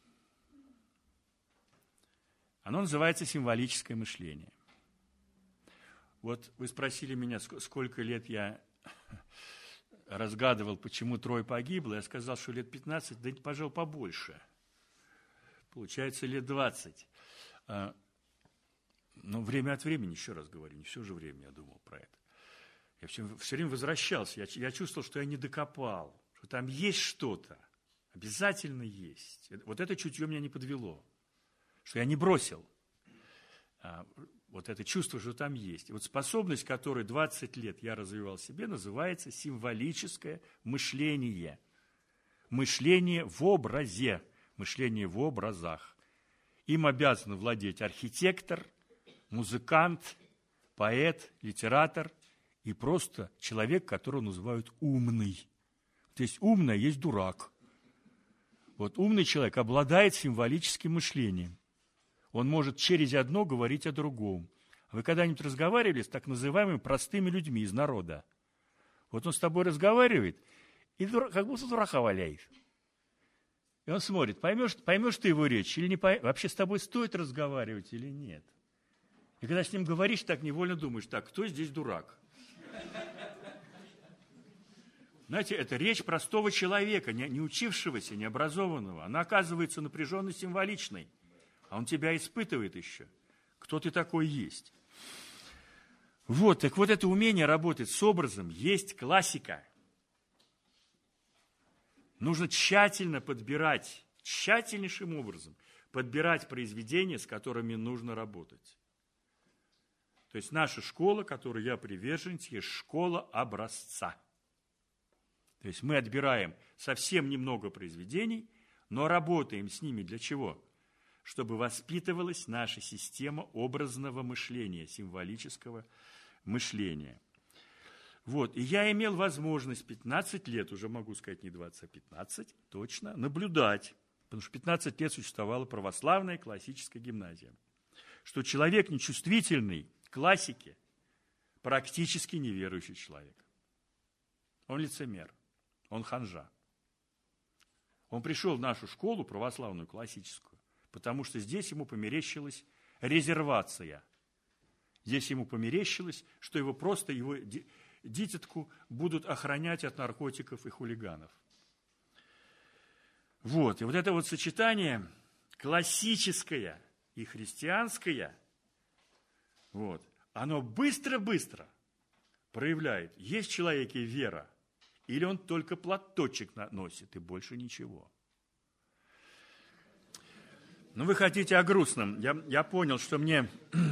[SPEAKER 1] Оно называется символическое мышление. Вот вы спросили меня, сколько лет я разгадывал, почему Трой погибло. Я сказал, что лет пятнадцать, да, пожалуй, побольше. Получается, лет двадцать. Но время от времени, еще раз говорю, не все же время я думал про это. Я все, все время возвращался. Я, я чувствовал, что я не докопал, что там есть что-то. Обязательно есть. Вот это чутье меня не подвело. Что я не бросил. А, вот это чувство, что там есть. И вот способность, которую двадцать лет я развивал в себе, называется символическое мышление. Мышление в образе. Мышление в образах. Им обязан владеть архитектор, музыкант, поэт, литератор и просто человек, которого называют умный. То есть умный, есть дурак. Вот умный человек обладает символическим мышлением. Он может через одно говорить о другом. Вы когда-нибудь разговаривали с так называемыми простыми людьми из народа? Вот он с тобой разговаривает, и дура, как будто дурака валяет. И он смотрит, поймешь, поймешь ты его речь или не поймешь, вообще с тобой стоит разговаривать или нет. И когда с ним говоришь, так невольно думаешь, так, кто здесь дурак? Знаете, это речь простого человека, не, не учившегося, не образованного. Она оказывается напряженно символичной. А он тебя испытывает еще. Кто ты такой есть? Вот, так вот это умение работать с образом есть классика. Нужно тщательно подбирать, тщательнейшим образом подбирать произведения, с которыми нужно работать. То есть наша школа, которой я приверженец, есть школа образца. То есть мы отбираем совсем немного произведений, но работаем с ними для чего? Чтобы воспитывалась наша система образного мышления, символического мышления. Вот, и я имел возможность пятнадцать лет, уже могу сказать не двадцать, а пятнадцать, точно, наблюдать, потому что пятнадцать лет существовала православная классическая гимназия, что человек нечувствительный к классике практически неверующий человек. Он лицемер, он ханжа. Он пришел в нашу школу православную классическую, потому что здесь ему померещилась резервация. Здесь ему померещилось, что его просто, его дитятку будут охранять от наркотиков и хулиганов. Вот, и вот это вот сочетание классическое и христианское, вот, оно быстро-быстро проявляет, есть в человеке вера, или он только платочек носит и больше ничего. Ну, вы хотите о грустном. Я, я понял, что мне...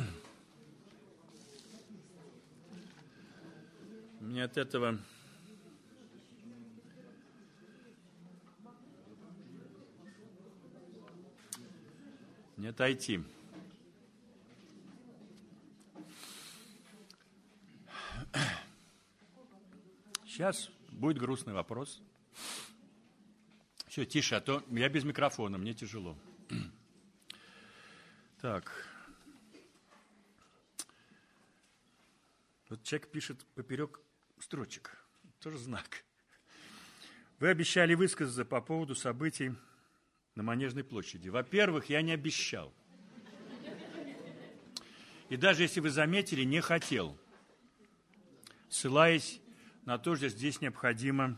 [SPEAKER 1] мне от этого... не отойти. Сейчас будет грустный вопрос. Все, тише, а то я без микрофона, мне тяжело. Так. Вот человек пишет поперек строчек. Тоже знак. Вы обещали высказаться по поводу событий на Манежной площади. Во-первых, я не обещал. И даже если вы заметили, не хотел. Ссылаясь на то, что здесь необходимо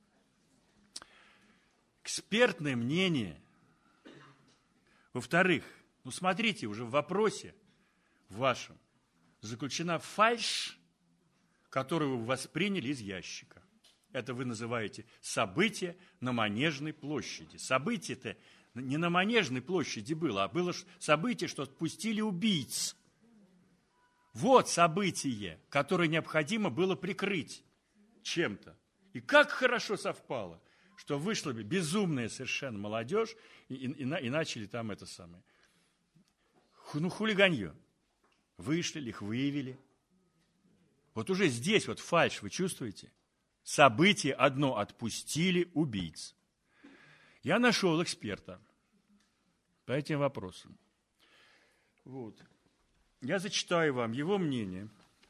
[SPEAKER 1] экспертное мнение. Во-вторых, ну смотрите, уже в вопросе вашем заключена фальшь, которую вы восприняли из ящика. Это вы называете событие на Манежной площади. Событие-то не на Манежной площади было, а было событие, что отпустили убийц. Вот событие, которое необходимо было прикрыть чем-то. И как хорошо совпало, что вышла безумная совершенно молодежь и, и, и начали там это самое. Ну, хулиганье. Вышли, их выявили. Вот уже здесь вот фальшь, вы чувствуете? Событие одно: отпустили убийц. Я нашел эксперта по этим вопросам. Вот. Я зачитаю вам его мнение.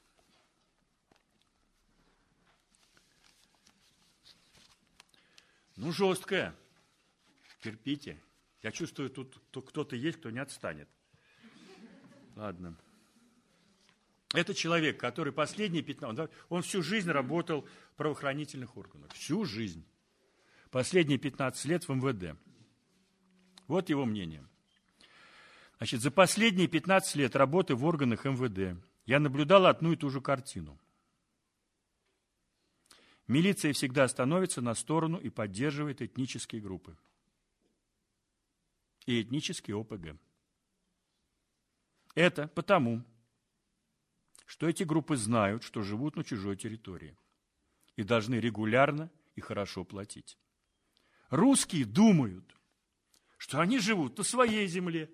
[SPEAKER 1] Ну, жесткое. Терпите. Я чувствую, тут кто-то есть, кто не отстанет. Ладно. Это человек, который последние пятнадцать... Он всю жизнь работал в правоохранительных органах. Всю жизнь. Последние пятнадцать лет в эм вэ дэ. Вот его мнение. Значит, за последние пятнадцать лет работы в органах эм вэ дэ я наблюдал одну и ту же картину. Милиция всегда становится на сторону и поддерживает этнические группы. И этнические о пэ гэ. Это потому, что эти группы знают, что живут на чужой территории и должны регулярно и хорошо платить. Русские думают, что они живут на своей земле.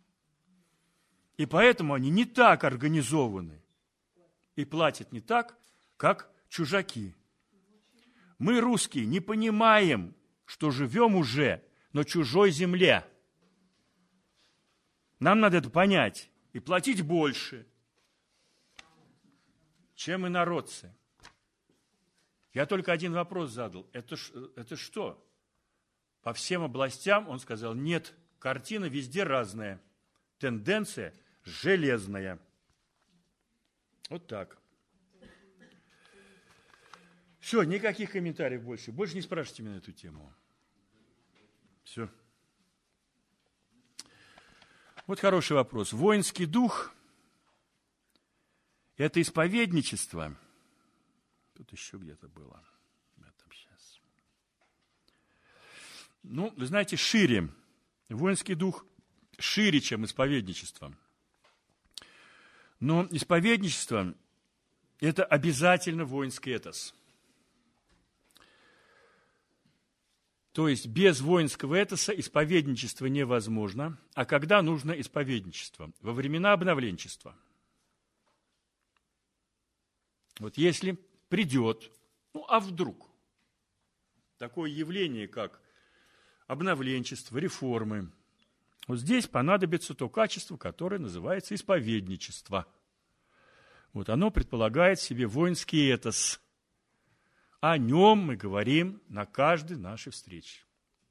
[SPEAKER 1] И поэтому они не так организованы и платят не так, как чужаки. Мы, русские, не понимаем, что живем уже на чужой земле. Нам надо это понять и платить больше, чем инородцы. Я только один вопрос задал. Это, это что? По всем областям он сказал: нет, картина везде разная. Тенденция железная. Вот так. Все, никаких комментариев больше. Больше не спрашивайте меня на эту тему. Все. Вот хороший вопрос. Воинский дух – это исповедничество. Тут еще где-то было. Это сейчас. Ну, вы знаете, шире. Воинский дух шире, чем исповедничество. Но исповедничество – это обязательно воинский этос. То есть без воинского этоса исповедничество невозможно. А когда нужно исповедничество? Во времена обновленчества. Вот если придет, ну а вдруг, такое явление, как обновленчество, реформы, вот здесь понадобится то качество, которое называется исповедничество. Вот оно предполагает в себе воинский этос. О нем мы говорим на каждой нашей встрече.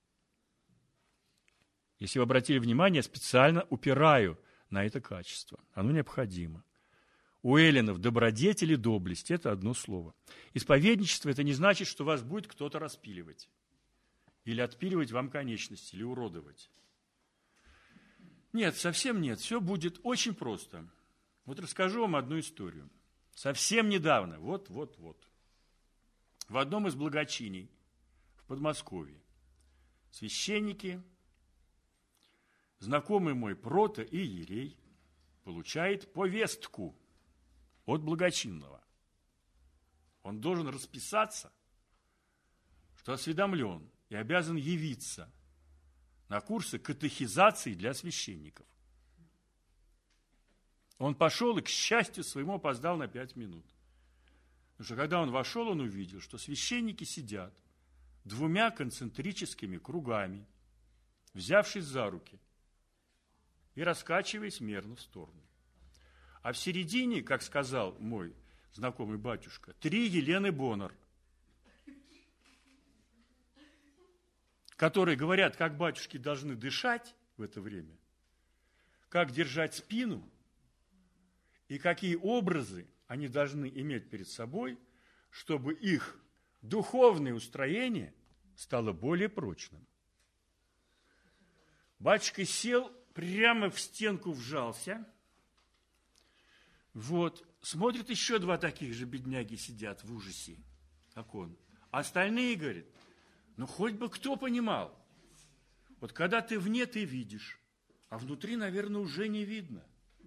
[SPEAKER 1] Если вы обратили внимание, я специально упираю на это качество. Оно необходимо. У эллинов добродетель и доблесть – это одно слово. Исповедничество – это не значит, что вас будет кто-то распиливать. Или отпиливать вам конечности, или уродовать. Нет, совсем нет. Все будет очень просто. Вот расскажу вам одну историю. Совсем недавно, вот-вот-вот. В одном из благочиний в Подмосковье священники, знакомый мой прото и иерей, получает повестку от благочинного. Он должен расписаться, что осведомлен и обязан явиться на курсы катехизации для священников. Он пошел и, к счастью своему, опоздал на пять минут. Потому что когда он вошел, он увидел, что священники сидят двумя концентрическими кругами, взявшись за руки и раскачиваясь мерно в сторону. А в середине, как сказал мой знакомый батюшка, три Елены Боннер, которые говорят, как батюшки должны дышать в это время, как держать спину и какие образы они должны иметь перед собой, чтобы их духовное устроение стало более прочным. Батюшка сел, прямо в стенку вжался. Вот, смотрит, еще два таких же бедняги сидят в ужасе, как он. А остальные, говорят, ну хоть бы кто понимал. Вот когда ты вне, ты видишь, а внутри, наверное, уже не видно.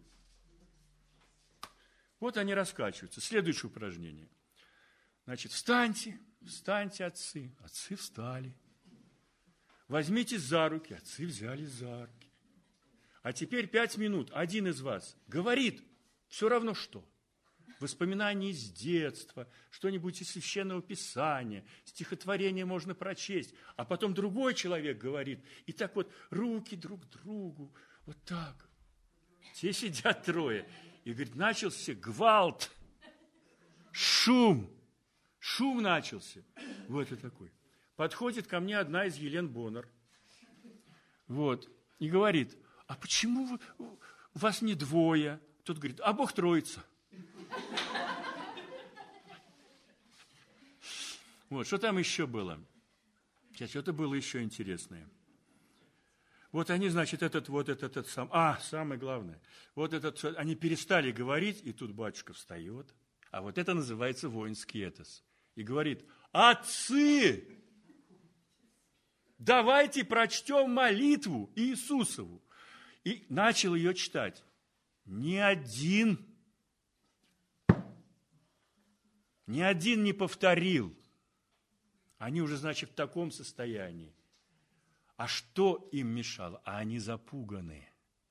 [SPEAKER 1] Вот они раскачиваются. Следующее упражнение. Значит, встаньте, встаньте, отцы. Отцы встали. Возьмите за руки. Отцы взяли за руки. А теперь пять минут. Один из вас говорит все равно что. Воспоминания из детства, что-нибудь из Священного Писания, стихотворение можно прочесть. А потом другой человек говорит. И так вот руки друг к другу. Вот так. Те сидят трое. И, говорит, начался гвалт, шум, шум начался. Вот и такой. Подходит ко мне одна из Елен Боннер, вот, и говорит, а почему вы, вас не двое? Тот говорит, а Бог троица. Вот, что там еще было? Сейчас что-то было еще интересное. Вот они, значит, этот, вот этот, этот сам, а, самое главное, вот этот, они перестали говорить, и тут батюшка встает, а вот это называется воинский этос, и говорит, отцы, давайте прочтем молитву Иисусову, и начал ее читать. Ни один, ни один не повторил, они уже, значит, в таком состоянии. А что им мешало? А они запуганы.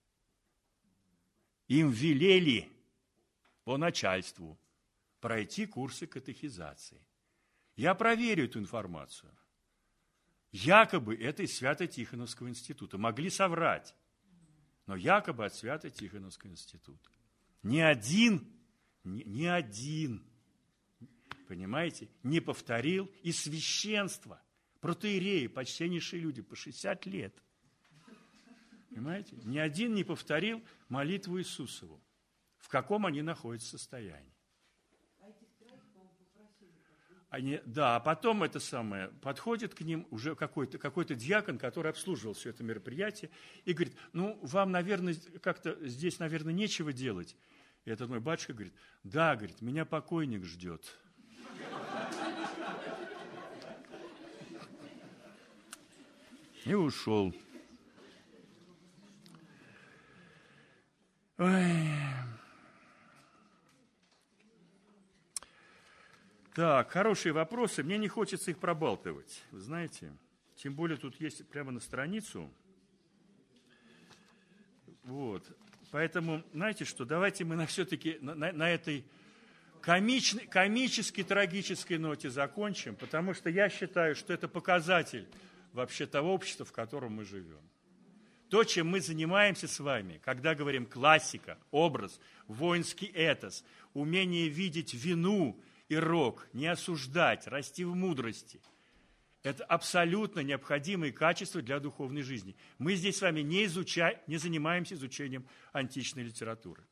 [SPEAKER 1] Им велели по начальству пройти курсы катехизации. Я проверю эту информацию. Якобы это из Свято-Тихоновского института. Могли соврать, но якобы от Свято-Тихоновского института. Ни один, ни, ни один, понимаете, не повторил и священство. Протоиереи, почтеннейшие люди, по шестьдесят лет. Понимаете? Ни один не повторил молитву Иисусову. В каком они находятся состоянии. Они, да, а потом это самое, подходит к ним уже какой-то, какой-то диакон, который обслуживал все это мероприятие, и говорит, ну, вам, наверное, как-то здесь, наверное, нечего делать. И этот мой батюшка говорит, да, говорит, меня покойник ждет. И ушел. Ой. Так, хорошие вопросы. Мне не хочется их пробалтывать, вы знаете. Тем более тут есть прямо на страницу. Вот. Поэтому, знаете что, давайте мы на, все-таки на, на, на этой комичной, комической, трагической ноте закончим, потому что я считаю, что это показатель вообще того общества, в котором мы живем. То, чем мы занимаемся с вами, когда говорим классика, образ, воинский этос, умение видеть вину и рок, не осуждать, расти в мудрости, это абсолютно необходимые качества для духовной жизни. Мы здесь с вами не, изучаем, не занимаемся изучением античной литературы.